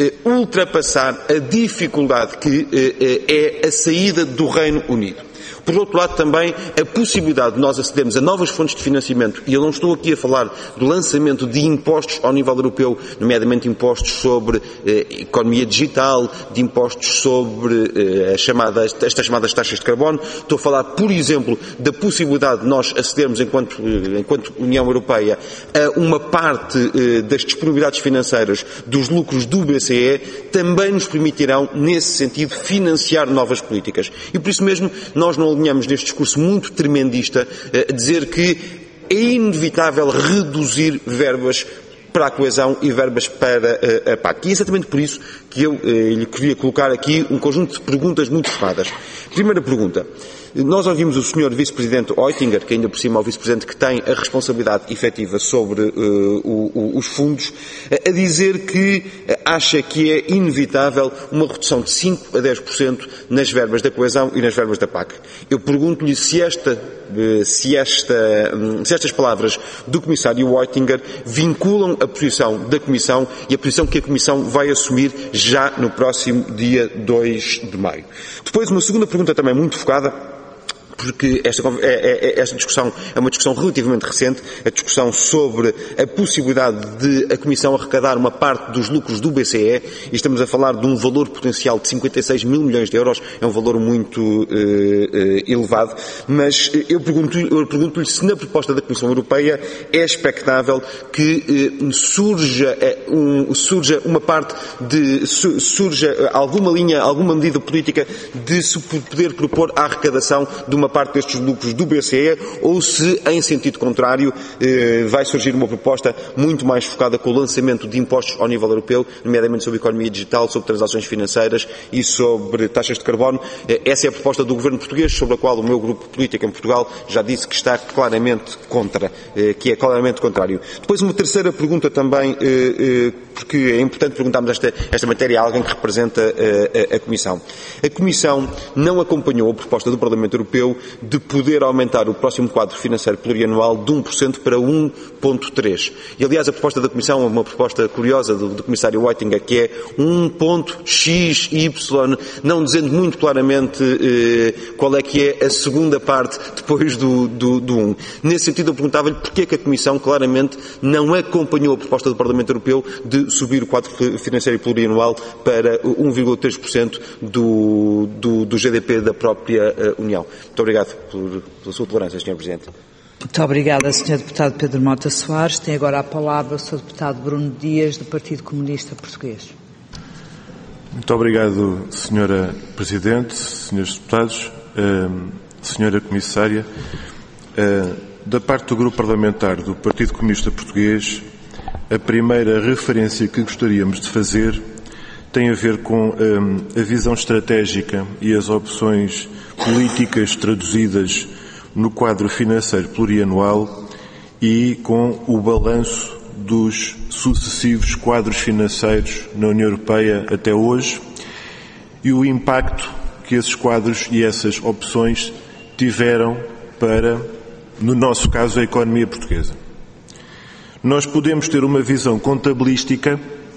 Speaker 7: ultrapassar a dificuldade que é a saída do Reino Unido. Por outro lado, também a possibilidade de nós acedermos a novas fontes de financiamento, e eu não estou aqui a falar do lançamento de impostos ao nível europeu, nomeadamente impostos sobre eh, economia digital, de impostos sobre eh, as chamadas, estas chamadas taxas de carbono. Estou a falar, por exemplo, da possibilidade de nós acedermos, enquanto, eh, enquanto União Europeia, a uma parte eh, das disponibilidades financeiras dos lucros do B C E, também nos permitirão, nesse sentido, financiar novas políticas. E por isso mesmo, nós não alinhamos neste discurso muito tremendista a dizer que é inevitável reduzir verbas para a coesão e verbas para a P A C. E é exatamente por isso que eu eh, lhe queria colocar aqui um conjunto de perguntas muito focadas. Primeira pergunta. Nós ouvimos o senhor Vice-Presidente Oettinger, que ainda por cima é o Vice-Presidente que tem a responsabilidade efetiva sobre uh, o, o, os fundos, a dizer que acha que é inevitável uma redução de cinco a dez por cento nas verbas da coesão e nas verbas da P A C. Eu pergunto-lhe se, esta, se, esta, se estas palavras do Comissário Oettinger vinculam a posição da Comissão e a posição que a Comissão vai assumir já no próximo dia dois de maio. Depois, uma segunda pergunta também muito focada, porque esta, esta discussão é uma discussão relativamente recente, a discussão sobre a possibilidade de a Comissão arrecadar uma parte dos lucros do B C E, e estamos a falar de um valor potencial de cinquenta e seis mil milhões de euros, é um valor muito eh, eh, elevado, mas eu pergunto-lhe eu pergunto-lhe se na proposta da Comissão Europeia é expectável que eh, surja, eh, um, surja uma parte de, su, surja alguma linha, alguma medida política de se poder propor a arrecadação de uma parte destes lucros do B C E, ou se, em sentido contrário, eh, vai surgir uma proposta muito mais focada com o lançamento de impostos ao nível europeu, nomeadamente sobre economia digital, sobre transações financeiras e sobre taxas de carbono. Eh, essa é a proposta do governo português, sobre a qual o meu grupo político em Portugal já disse que está claramente contra, eh, que é claramente contrário. Depois, uma terceira pergunta também, eh, eh, porque é importante perguntarmos esta, esta matéria a alguém que representa eh, a, a Comissão. A Comissão não acompanhou a proposta do Parlamento Europeu de poder aumentar o próximo quadro financeiro plurianual de um por cento para um vírgula três por cento. E, aliás, a proposta da Comissão é uma proposta curiosa do, do Comissário Oettinger, que é um ponto X Y, não dizendo muito claramente eh, qual é que é a segunda parte depois do, do, do um. Nesse sentido, eu perguntava-lhe porquê que a Comissão claramente não acompanhou a proposta do Parlamento Europeu de subir o quadro financeiro plurianual para um vírgula três por cento do, do, do G D P da própria uh, União. Muito obrigado por, pela sua tolerância, senhor Presidente.
Speaker 1: Muito obrigada, senhor Deputado Pedro Mota Soares. Tem agora a palavra o senhor Deputado Bruno Dias, do Partido Comunista Português.
Speaker 8: Muito obrigado, senhora Presidente, senhores Deputados, uh, senhora Comissária. Uh, da parte do Grupo Parlamentar do Partido Comunista Português, a primeira referência que gostaríamos de fazer tem a ver com um, a visão estratégica e as opções políticas traduzidas no quadro financeiro plurianual e com o balanço dos sucessivos quadros financeiros na União Europeia até hoje e o impacto que esses quadros e essas opções tiveram para, no nosso caso, a economia portuguesa. Nós podemos ter uma visão contabilística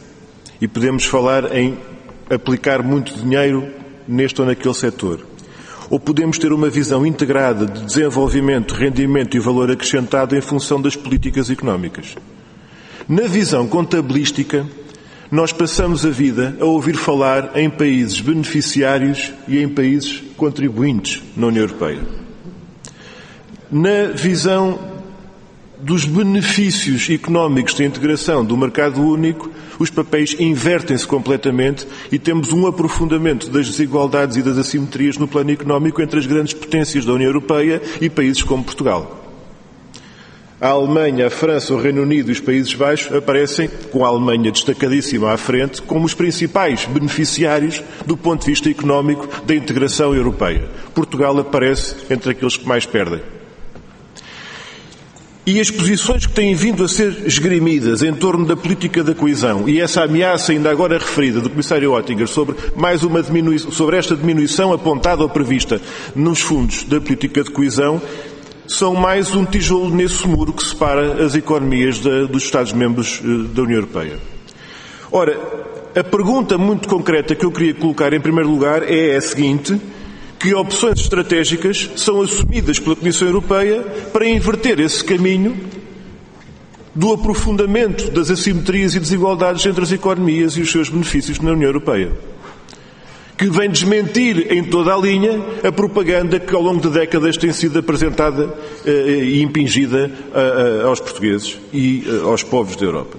Speaker 8: e podemos falar em aplicar muito dinheiro neste ou naquele setor. Ou podemos ter uma visão integrada de desenvolvimento, rendimento e valor acrescentado em função das políticas económicas. Na visão contabilística, nós passamos a vida a ouvir falar em países beneficiários e em países contribuintes na União Europeia. Na visão dos benefícios económicos da integração do mercado único, os papéis invertem-se completamente e temos um aprofundamento das desigualdades e das assimetrias no plano económico entre as grandes potências da União Europeia e países como Portugal. A Alemanha, a França, o Reino Unido e os Países Baixos aparecem, com a Alemanha destacadíssima à frente, como os principais beneficiários do ponto de vista económico da integração europeia. Portugal aparece entre aqueles que mais perdem. E as posições que têm vindo a ser esgrimidas em torno da política da coesão e essa ameaça ainda agora referida do Comissário Oettinger sobre, mais uma diminuição, sobre esta diminuição apontada ou prevista nos fundos da política de coesão, são mais um tijolo nesse muro que separa as economias da, dos Estados-membros da União Europeia. Ora, a pergunta muito concreta que eu queria colocar em primeiro lugar é a seguinte: que opções estratégicas são assumidas pela Comissão Europeia para inverter esse caminho do aprofundamento das assimetrias e desigualdades entre as economias e os seus benefícios na União Europeia, que vem desmentir em toda a linha a propaganda que ao longo de décadas tem sido apresentada eh, e impingida eh, aos portugueses e eh, aos povos da Europa.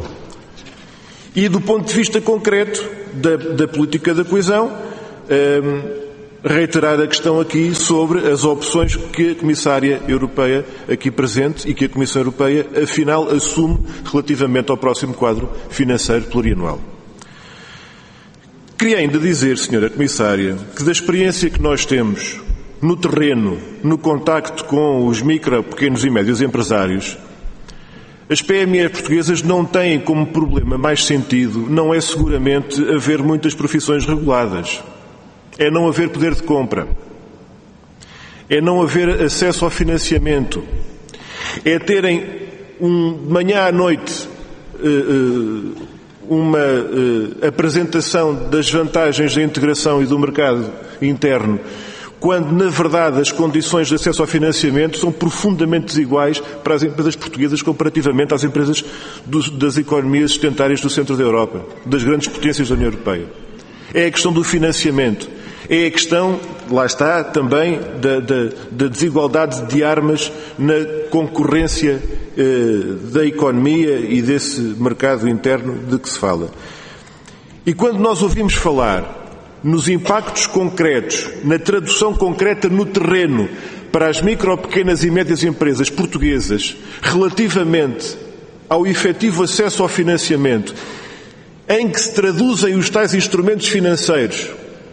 Speaker 8: E do ponto de vista concreto da, da política da coesão, eh, reiterar a questão aqui sobre as opções que a Comissária Europeia aqui presente e que a Comissão Europeia afinal assume relativamente ao próximo quadro financeiro plurianual. Queria ainda dizer, senhora Comissária, que da experiência que nós temos no terreno, no contacto com os micro, pequenos e médios empresários, as P M Es portuguesas não têm como problema mais sentido, não é seguramente haver muitas profissões reguladas, é não haver poder de compra, é não haver acesso ao financiamento, é terem um, de manhã à noite uh, uh, uma uh, apresentação das vantagens da integração e do mercado interno, quando, na verdade, as condições de acesso ao financiamento são profundamente desiguais para as empresas portuguesas comparativamente às empresas do, das economias sustentárias do centro da Europa, das grandes potências da União Europeia. É a questão do financiamento. É a questão, lá está, também da, da, da desigualdade de armas na concorrência eh, da economia e desse mercado interno de que se fala. E quando nós ouvimos falar nos impactos concretos, na tradução concreta no terreno para as micro, pequenas e médias empresas portuguesas relativamente ao efetivo acesso ao financiamento, em que se traduzem os tais instrumentos financeiros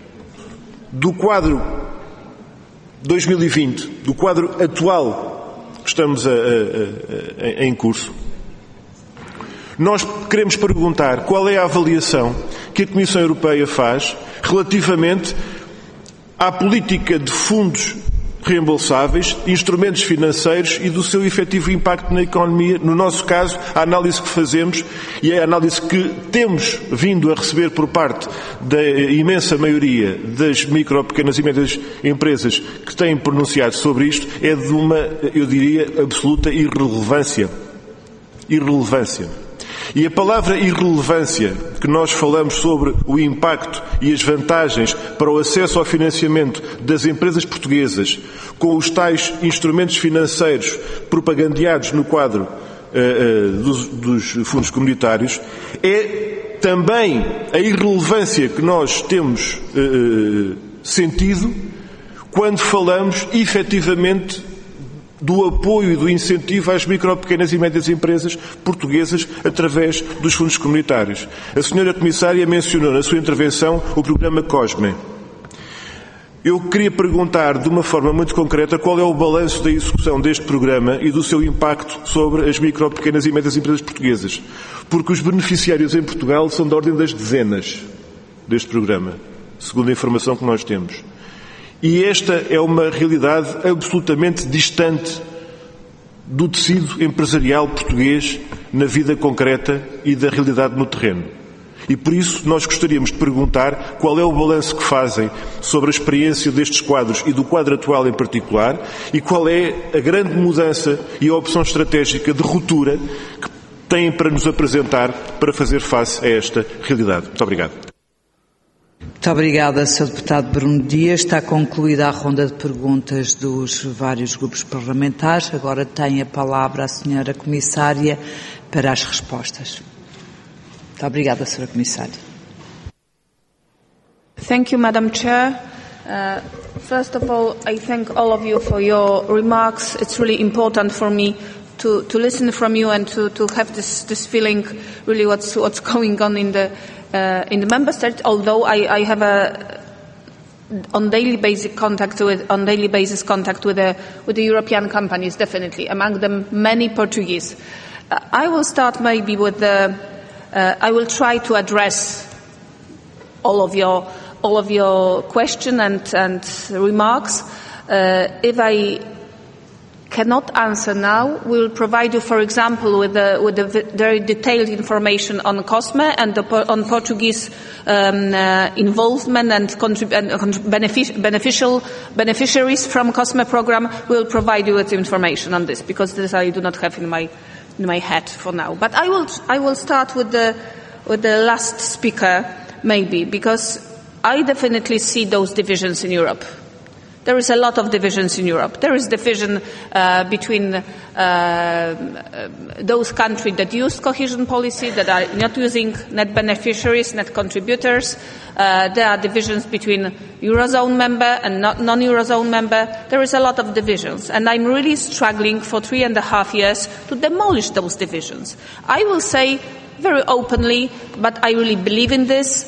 Speaker 8: do quadro dois mil e vinte, do quadro atual que estamos a, a, a, em curso, nós queremos perguntar qual é a avaliação que a Comissão Europeia faz relativamente à política de fundos reembolsáveis, instrumentos financeiros e do seu efetivo impacto na economia. No nosso caso, a análise que fazemos e a análise que temos vindo a receber por parte da imensa maioria das micro, pequenas e médias empresas que têm pronunciado sobre isto é de uma, eu diria, absoluta irrelevância. Irrelevância. E a palavra irrelevância que nós falamos sobre o impacto e as vantagens para o acesso ao financiamento das empresas portuguesas com os tais instrumentos financeiros propagandeados no quadro uh, uh, dos, dos fundos comunitários é também a irrelevância que nós temos uh, sentido quando falamos efetivamente do apoio e do incentivo às micro, pequenas e médias empresas portuguesas através dos fundos comunitários. A senhora Comissária mencionou na sua intervenção o programa COSME. Eu queria perguntar de uma forma muito concreta qual é o balanço da execução deste programa e do seu impacto sobre as micro, pequenas e médias empresas portuguesas. Porque os beneficiários em Portugal são da ordem das dezenas deste programa, segundo a informação que nós temos. E esta é uma realidade absolutamente distante do tecido empresarial português na vida concreta e da realidade no terreno. E por isso nós gostaríamos de perguntar qual é o balanço que fazem sobre a experiência destes quadros e do quadro atual em particular e qual é a grande mudança e a opção estratégica de ruptura que têm para nos apresentar para fazer face a esta realidade. Muito obrigado.
Speaker 1: Muito obrigada, senhor Deputado Bruno Dias. Está concluída a ronda de perguntas dos vários grupos parlamentares. Agora tem a palavra a senhora Comissária para as respostas. Muito obrigada, senhora Comissária.
Speaker 2: Thank you, Madam Chair. Uh, first of all, I thank all of you for your remarks. It's really important for me to, to listen from you and to, to have this, this feeling really what's, what's going on in the, uh, in the member states, although I, I have a on daily basic contact with, on daily basis contact with the, with the European companies, definitely, among them many Portuguese. Uh, I will start maybe with the, uh, I will try to address all of your, all of your question and, and remarks. Uh, if I cannot answer now, we will provide you, for example, with the, with the very detailed information on COSME and the, on Portuguese um, uh, involvement and, contrib- and benefic- beneficial beneficiaries from COSME program. We will provide you with information on this, because this I do not have in my in my head for now. But I will I will start with the with the last speaker, maybe, because I definitely see those divisions in Europe. There is a lot of divisions in Europe. There is division uh, between uh, those countries that use cohesion policy, that are not using net beneficiaries, net contributors. Uh, there are divisions between Eurozone member and not non-Eurozone member. There is a lot of divisions. And I'm really struggling for three and a half years to demolish those divisions. I will say very openly, but I really believe in this,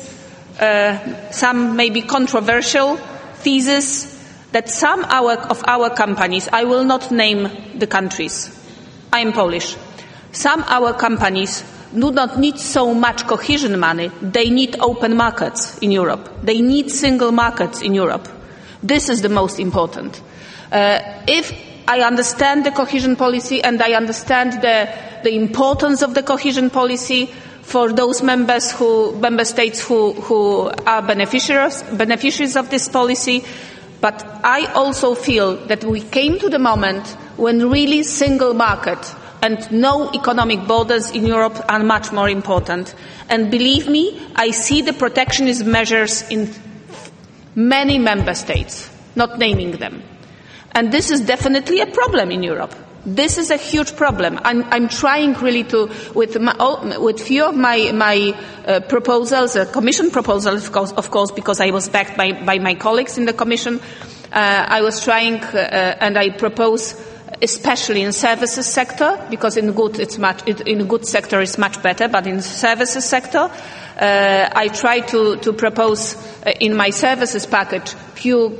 Speaker 2: uh, some maybe controversial thesis, that some our, of our companies, I will not name the countries, I am Polish, some of our companies do not need so much cohesion money, they need open markets in Europe. They need single markets in Europe. This is the most important. Uh, if I understand the cohesion policy and I understand the, the importance of the cohesion policy for those members who, member states who, who are beneficiaries, beneficiaries of this policy, but I also feel that we came to the moment when really single market and no economic borders in Europe are much more important. And believe me, I see the protectionist measures in many member states, not naming them. And this is definitely a problem in Europe. This is a huge problem. I'm, I'm trying really to, with my, with few of my, my uh, proposals, uh, Commission proposals, of course, of course, because I was backed by, by my colleagues in the Commission, uh, I was trying, uh, and I propose, especially in services sector, because in good it's much, it, in good sector it's much better, but in services sector, uh, I try to, to propose uh, in my services package few.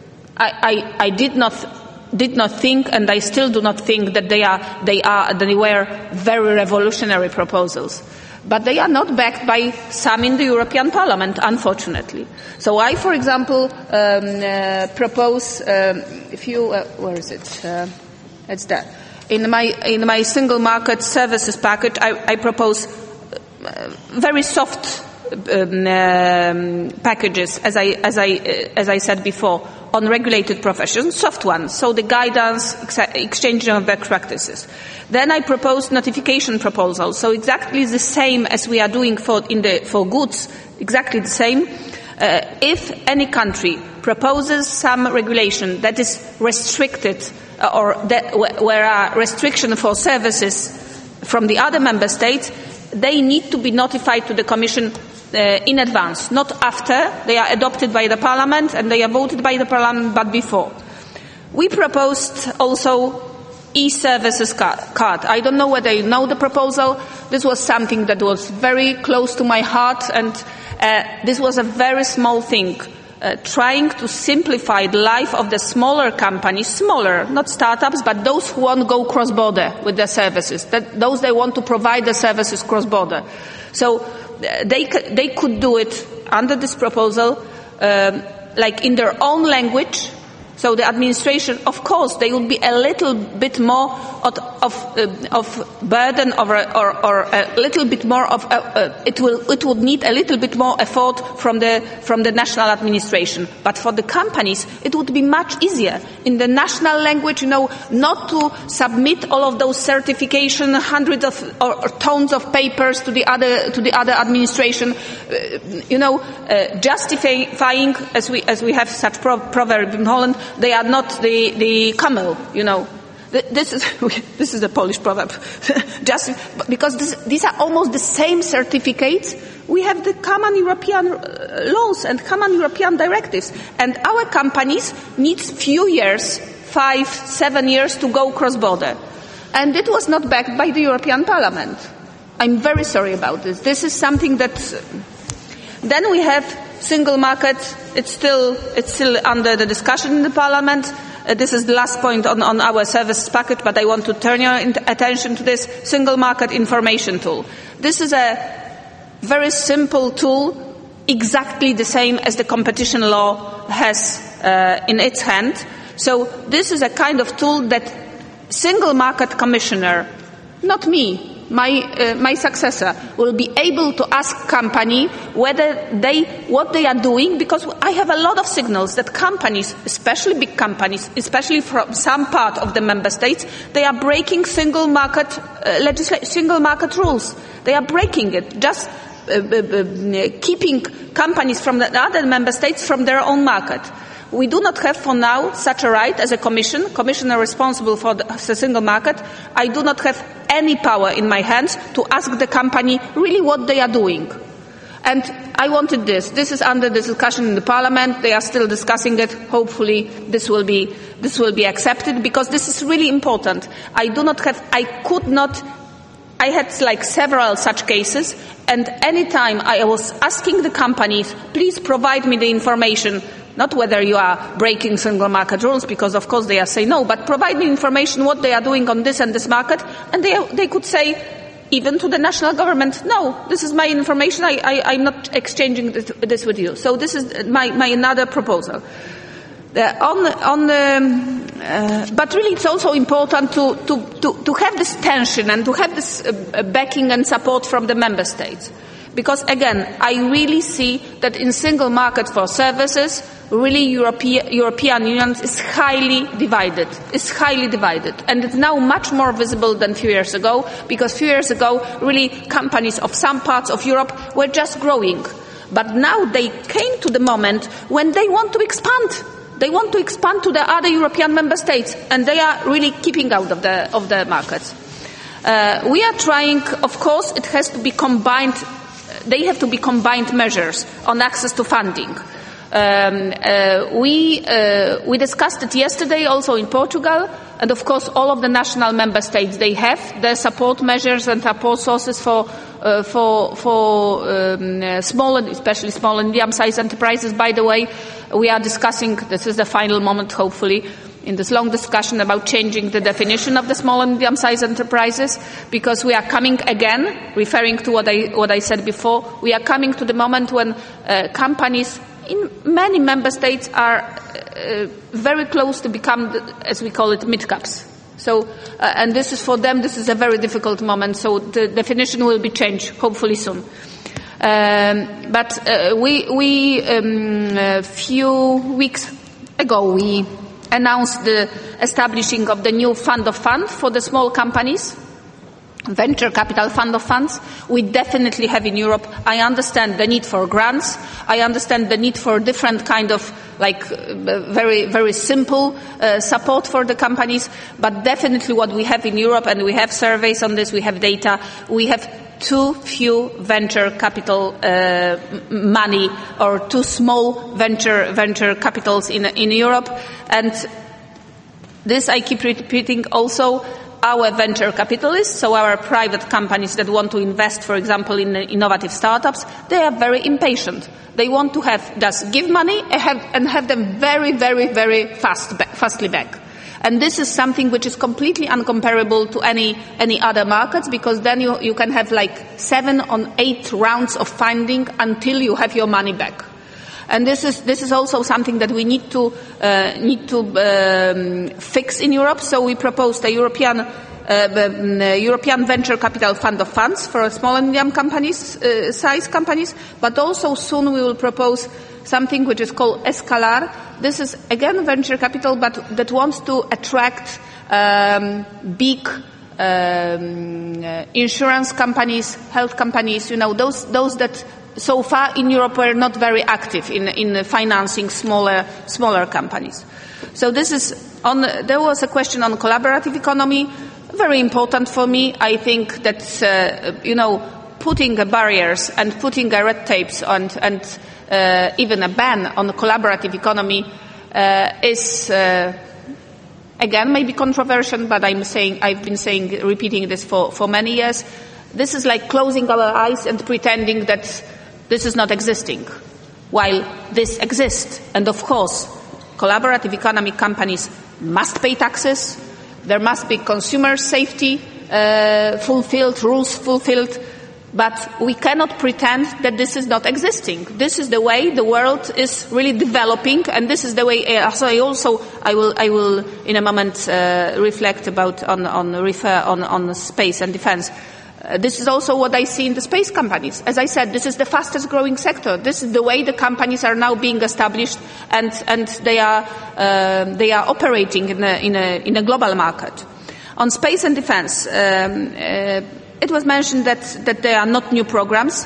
Speaker 2: I, I, I did not. did not think, and I still do not think, that they are, they are, they were very revolutionary proposals. But they are not backed by some in the European Parliament, unfortunately. So I, for example, um, uh, propose, um, if you, uh, where is it? Uh, it's there. In my, in my single market services package, I, I propose uh, very soft um, um, packages, as I, as I, uh, as I said before, on regulated professions, soft ones, so the guidance, ex- exchange of best practices. Then I proposed notification proposals, so exactly the same as we are doing for, in the, for goods, exactly the same. Uh, if any country proposes some regulation that is restricted, uh, or that, where are restrictions for services from the other member states, they need to be notified to the Commission Uh, in advance, not after they are adopted by the Parliament and they are voted by the Parliament, but before. We proposed also e-services card. I don't know whether you know the proposal. This was something that was very close to my heart, and uh, this was a very small thing, uh, trying to simplify the life of the smaller companies, smaller, not startups, but those who want to go cross-border with their services, that those that want to provide the services cross-border. So They, they could do it under this proposal, um, like in their own language. So the administration, of course, they will be a little bit more of, of, uh, of burden, or, or, or a little bit more of. Uh, uh, it will, it would need a little bit more effort from the from the national administration. But for the companies, it would be much easier in the national language. You know, not to submit all of those certification, hundreds of or, or tons of papers to the other to the other administration. Uh, you know, uh, justifying, as we as we have such pro- proverb in Holland. They are not the, the camel, you know. This is this is a Polish proverb. Just because this, these are almost the same certificates. We have the common European laws and common European directives, and our companies need few years, five, seven years, to go cross-border. And it was not backed by the European Parliament. I'm very sorry about this. This is something that... Then we have single market. It's still, it's still under the discussion in the Parliament. Uh, this is the last point on, on our services package, but I want to turn your attention to this single market information tool. This is a very simple tool, exactly the same as the competition law has uh, in its hand. So this is a kind of tool that single market commissioner, not me, my uh, my successor, will be able to ask company whether they what they are doing, because I have a lot of signals that companies, especially big companies, especially from some part of the member states, they are breaking single market uh, legislation, single market rules. They are breaking it, just uh, uh, keeping companies from the other member states from their own market. We do not have for now such a right as a commission, commissioner responsible for the, the single market. I do not have any power in my hands to ask the company really what they are doing. And I wanted this. This is under the discussion in the Parliament. They are still discussing it. Hopefully this will be, this will be accepted, because this is really important. I do not have, I could not, I had like several such cases, and any time I was asking the companies, please provide me the information, not whether you are breaking single market rules, because of course they are saying no, but provide me information what they are doing on this and this market, and they they could say even to the national government, no, this is my information, I, I, I'm not exchanging this, this with you. So this is my, my another proposal. Uh, on, on, um, uh, but really it's also important to, to, to, to have this tension and to have this uh, backing and support from the member states. Because again, I really see that in single market for services, really European, European Union is highly divided, is highly divided. And it's now much more visible than a few years ago, because a few years ago, really companies of some parts of Europe were just growing. But now they came to the moment when they want to expand. They want to expand to the other European member states, and they are really keeping out of the, of the markets. Uh, we are trying, of course, it has to be combined. They have to be combined measures on access to funding. Um, uh, we uh, we discussed it yesterday also in Portugal, and of course all of the national member states, they have their support measures and support sources for uh, for for um, uh, small and especially small and medium-sized enterprises. By the way, we are discussing, this is the final moment hopefully, in this long discussion about changing the definition of the small and medium-sized enterprises, because we are coming again, referring to what I, what I said before, we are coming to the moment when uh, companies in many member states are uh, very close to become, the, as we call it, mid-caps. So, uh, and this is for them, this is a very difficult moment, so the definition will be changed, hopefully soon. Um, but uh, we, we um, a few weeks ago, we announced the establishing of the new fund of funds for the small companies, venture capital fund of funds. We definitely have in Europe. I understand the need for grants. I understand the need for different kind of like uh, very, very simple uh, support for the companies. But definitely what we have in Europe, and we have surveys on this, we have data, we have too few venture capital uh, money, or too small venture venture capitals in in Europe. And this I keep repeating also. Our venture capitalists, so our private companies that want to invest, for example, in innovative startups, they are very impatient. They want to have just give money and have, and have them very, very, very fast, fastly back. And this is something which is completely uncomparable to any any other markets, because then you, you can have like seven or eight rounds of funding until you have your money back. And this is this is also something that we need to uh, need to um, fix in Europe. So we proposed a European uh, European venture capital fund of funds for small and medium companies, uh, size companies. But also soon we will propose something which is called Escalar. This is again venture capital, but that wants to attract um, big um, uh, insurance companies, health companies. You know, those those that so far in Europe were not very active in in financing smaller smaller companies. So this is on. There was a question on collaborative economy, very important for me. I think that uh, you know putting barriers and putting a red tapes and and uh, even a ban on the collaborative economy uh, is. Uh, again, maybe controversial, but I'm saying, I've been saying, repeating this for, for many years. This is like closing our eyes and pretending that this is not existing, while this exists. And of course, collaborative economic companies must pay taxes. There must be consumer safety uh, fulfilled, rules fulfilled. But we cannot pretend that this is not existing. This is the way the world is really developing, and this is the way. Uh, so I also, I will, I will in a moment uh, reflect about on, on refer on, on space and defence. Uh, this is also what I see in the space companies. As I said, this is the fastest growing sector. This is the way the companies are now being established, and and they are uh, they are operating in a in a in a global market. On space and defence. Um, uh, It was mentioned that, that there are not new programs.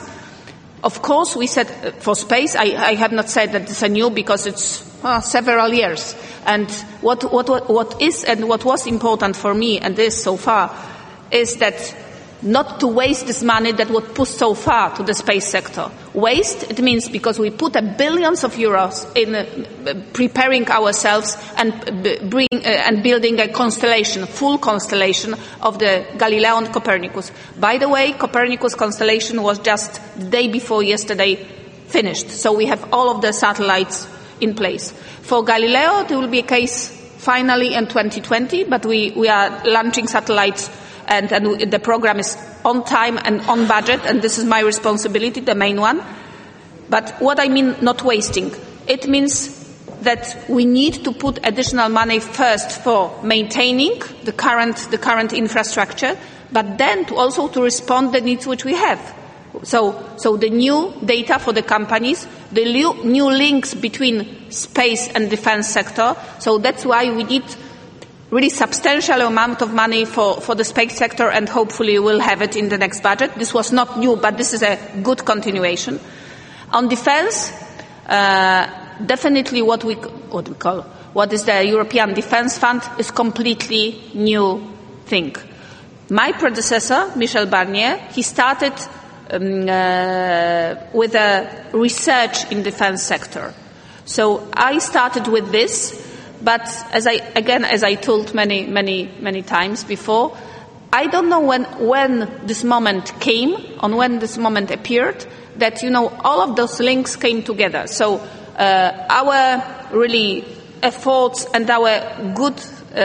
Speaker 2: Of course, we said uh, for space, I, I have not said that it's a new because it's uh, several years. And what, what, what, what is and what was important for me, and is so far, is that not to waste this money that was put so far to the space sector. Waste, it means because we put a billions of euros in uh, preparing ourselves and b- bring uh, and building a constellation, full constellation of the Galileo and Copernicus. By the way, Copernicus constellation was just the day before yesterday finished, so we have all of the satellites in place. For Galileo, there will be a case finally in twenty twenty, but we, we are launching satellites. And, and the program is on time and on budget, and this is my responsibility, the main one. But what I mean not wasting, it means that we need to put additional money first for maintaining the current, the current infrastructure, but then to also to respond to the needs which we have. So, so the new data for the companies, the new, new links between space and defense sector. So that's why we need really substantial amount of money for, for the space sector, and hopefully we'll have it in the next budget. This was not new, but this is a good continuation. On defence, uh, definitely what we, what we call, what is the European Defence Fund is completely new thing. My predecessor, Michel Barnier, he started um, uh, with a research in defence sector. So I started with this. But as I, again, as I told many, many, many times before, I don't know when, when this moment came, on when this moment appeared, that, you know, all of those links came together. So, uh, our really efforts and our good,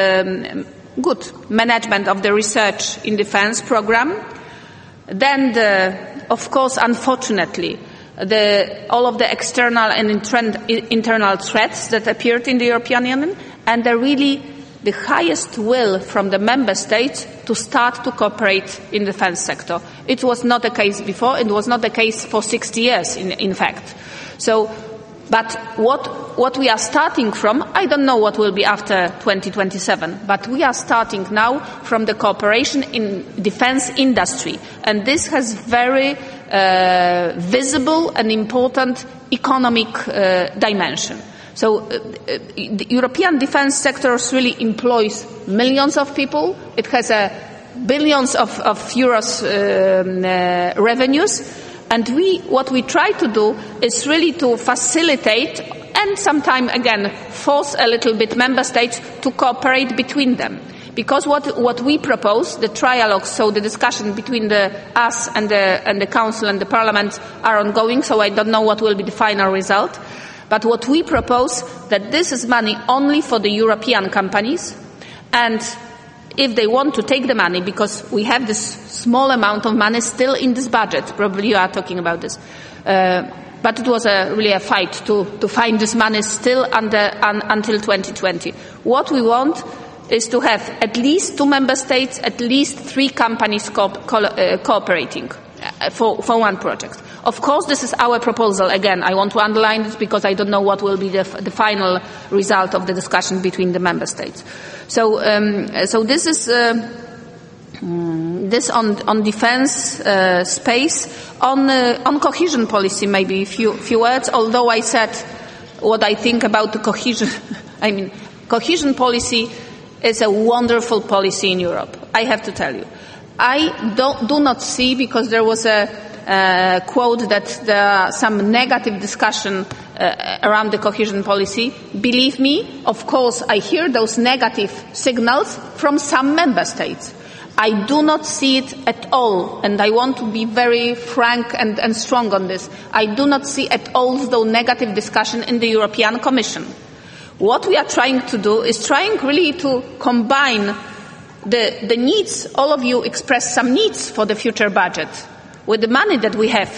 Speaker 2: um, good management of the research in defense program, then the, of course, unfortunately, The, all of the external and internal threats that appeared in the European Union, and the really the highest will from the member states to start to cooperate in the defence sector. It was not the case before. It was not the case for sixty years, in, in fact. So, but what what we are starting from, I don't know what will be after twenty twenty-seven, but we are starting now from the cooperation in defence industry, and this has very Uh, visible and important economic uh, dimension. So uh, the European defence sector really employs millions of people. It has uh, billions of, of euros um, uh, revenues, and we, what we try to do is really to facilitate and sometimes again force a little bit member states to cooperate between them. Because what, what we propose, the trialogues, so the discussion between the, us and the, and the Council and the Parliament are ongoing, so I don't know what will be the final result. But what we propose, that this is money only for the European companies, and if they want to take the money, because we have this small amount of money still in this budget, probably you are talking about this, uh, but it was a, really a fight to, to find this money still under, un, until twenty twenty. What we want is to have at least two member states, at least three companies co- co- uh, cooperating uh, for, for one project. Of course, this is our proposal. Again, I want to underline this because I don't know what will be the, f- the final result of the discussion between the member states. So, um, so this is uh, this on, on defence uh, space. On uh, on cohesion policy, maybe a few, few words. Although I said what I think about the cohesion, I mean cohesion policy. It's a wonderful policy in Europe, I have to tell you. I don't, do not see, because there was a uh, quote that there are some negative discussion uh, uh, around the cohesion policy. Believe me, of course, I hear those negative signals from some member states. I do not see it at all, and I want to be very frank and, and strong on this. I do not see at all the negative discussion in the European Commission. What we are trying to do is trying really to combine the, the needs. All of you express some needs for the future budget with the money that we have.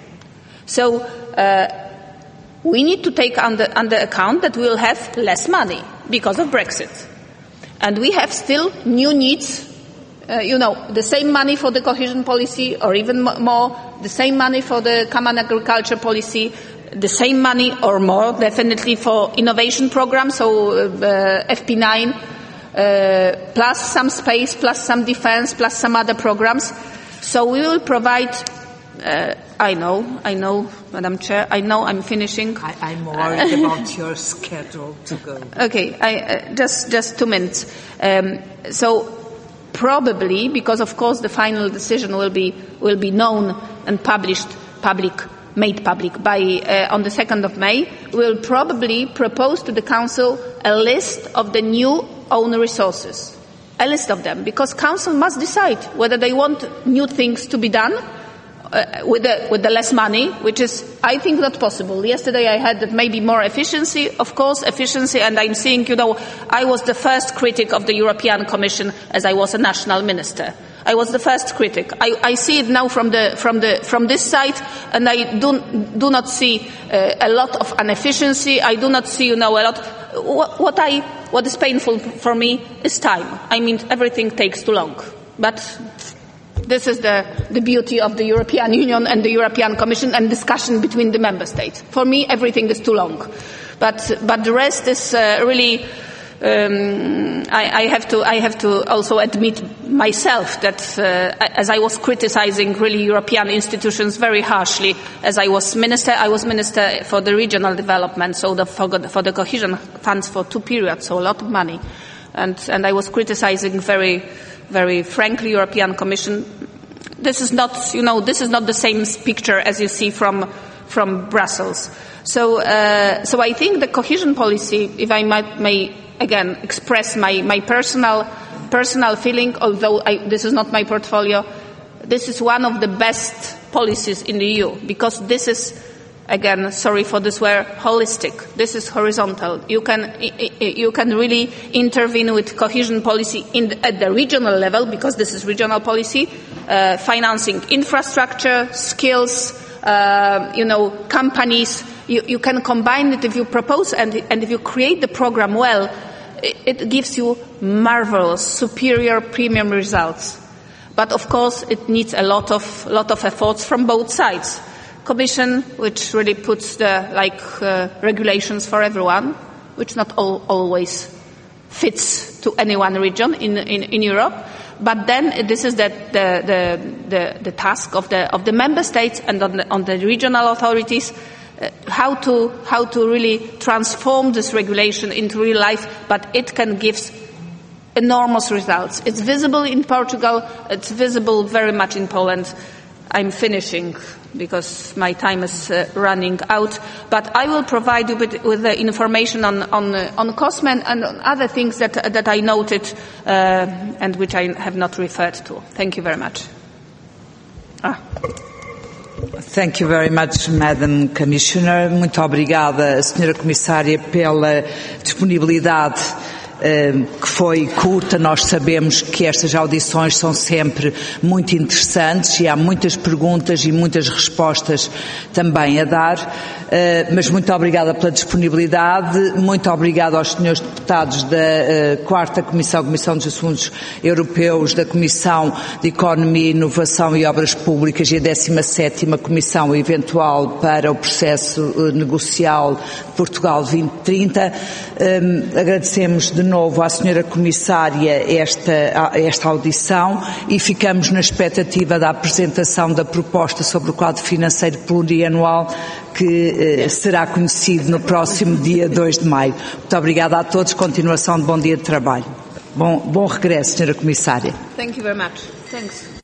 Speaker 2: So uh, we need to take under, under account that we will have less money because of Brexit. And we have still new needs. Uh, you know, the same money for the cohesion policy, or even more, the same money for the common agriculture policy, the same money or more, definitely, for innovation programs, so uh, F P nine, uh, plus some space, plus some defense, plus some other programs. So we will provide, uh, I know, I know, Madam Chair, I know I'm finishing.
Speaker 1: I, I'm worried about your schedule to go.
Speaker 2: Okay, I, uh, just, just two minutes. Um, so, Probably, because of course the final decision will be will be known and published, public, made public by uh, on the second of May. We will probably propose to the Council a list of the new own resources, a list of them, because Council must decide whether they want new things to be done uh, with the with the less money, which is, I think, not possible. Yesterday I had that maybe more efficiency, of course, efficiency, and I'm seeing, you know, I was the first critic of the European Commission as I was a national minister. I was the first critic. I, I see it now from the from the from this side, and I do do not see uh, a lot of inefficiency. I do not see, you know, a lot. What, what I what is painful for me is time. I mean, everything takes too long, but. This is the, the beauty of the European Union and the European Commission and discussion between the member states. For me, everything is too long. But, but the rest is uh, really, um, I, I, have to, I have to also admit myself that uh, as I was criticizing really European institutions very harshly, as I was minister, I was minister for the regional development, so the, for, for the cohesion funds for two periods, so a lot of money. And, and I was criticizing very, very frankly, European Commission. This is not, you know, this is not the same picture as you see from from Brussels. So, uh, so I think the cohesion policy, if I might, may again express my my personal personal feeling, although I, this is not my portfolio, this is one of the best policies in the E U, because this is, again, sorry for this word, holistic. This is horizontal. You can you can really intervene with cohesion policy in the, at the regional level, because this is regional policy, uh, financing infrastructure, skills, uh, you know, companies. You, you can combine it if you propose and, and if you create the program well. It, it gives you marvelous, superior, premium results. But of course, it needs a lot of lot of efforts from both sides. Commission, which really puts the like uh, regulations for everyone, which not all, always fits to any one region in, in, in Europe. But then this is the the, the, the, the task of the of the member states and on the, on the regional authorities, uh, how to how to really transform this regulation into real life. But it can give enormous results. It's visible in Portugal. It's visible very much in Poland. I'm finishing because my time is uh, running out, but I will provide you with, with the information on on, uh, on COSME and on other things that that I noted uh, and which I have not referred to. Thank you very much. Ah.
Speaker 1: Thank you very much, Madam Commissioner. Muito obrigada, Senhora Comissária, pela disponibilidade que foi curta. Nós sabemos que estas audições são sempre muito interessantes e há muitas perguntas e muitas respostas também a dar, mas muito obrigada pela disponibilidade, muito obrigada aos senhores deputados da quarta Comissão, Comissão dos Assuntos Europeus, da Comissão de Economia, Inovação e Obras Públicas e a décima sétima Comissão eventual para o processo negocial Portugal vinte trinta. Agradecemos de novo à senhora Comissária esta, esta audição e ficamos na expectativa da apresentação da proposta sobre o quadro financeiro plurianual que eh, será conhecido no próximo dia dois de maio. Muito obrigada a todos. Continuação de bom dia de trabalho. Bom, bom regresso, senhora Comissária.
Speaker 2: Thank you very much. Thanks.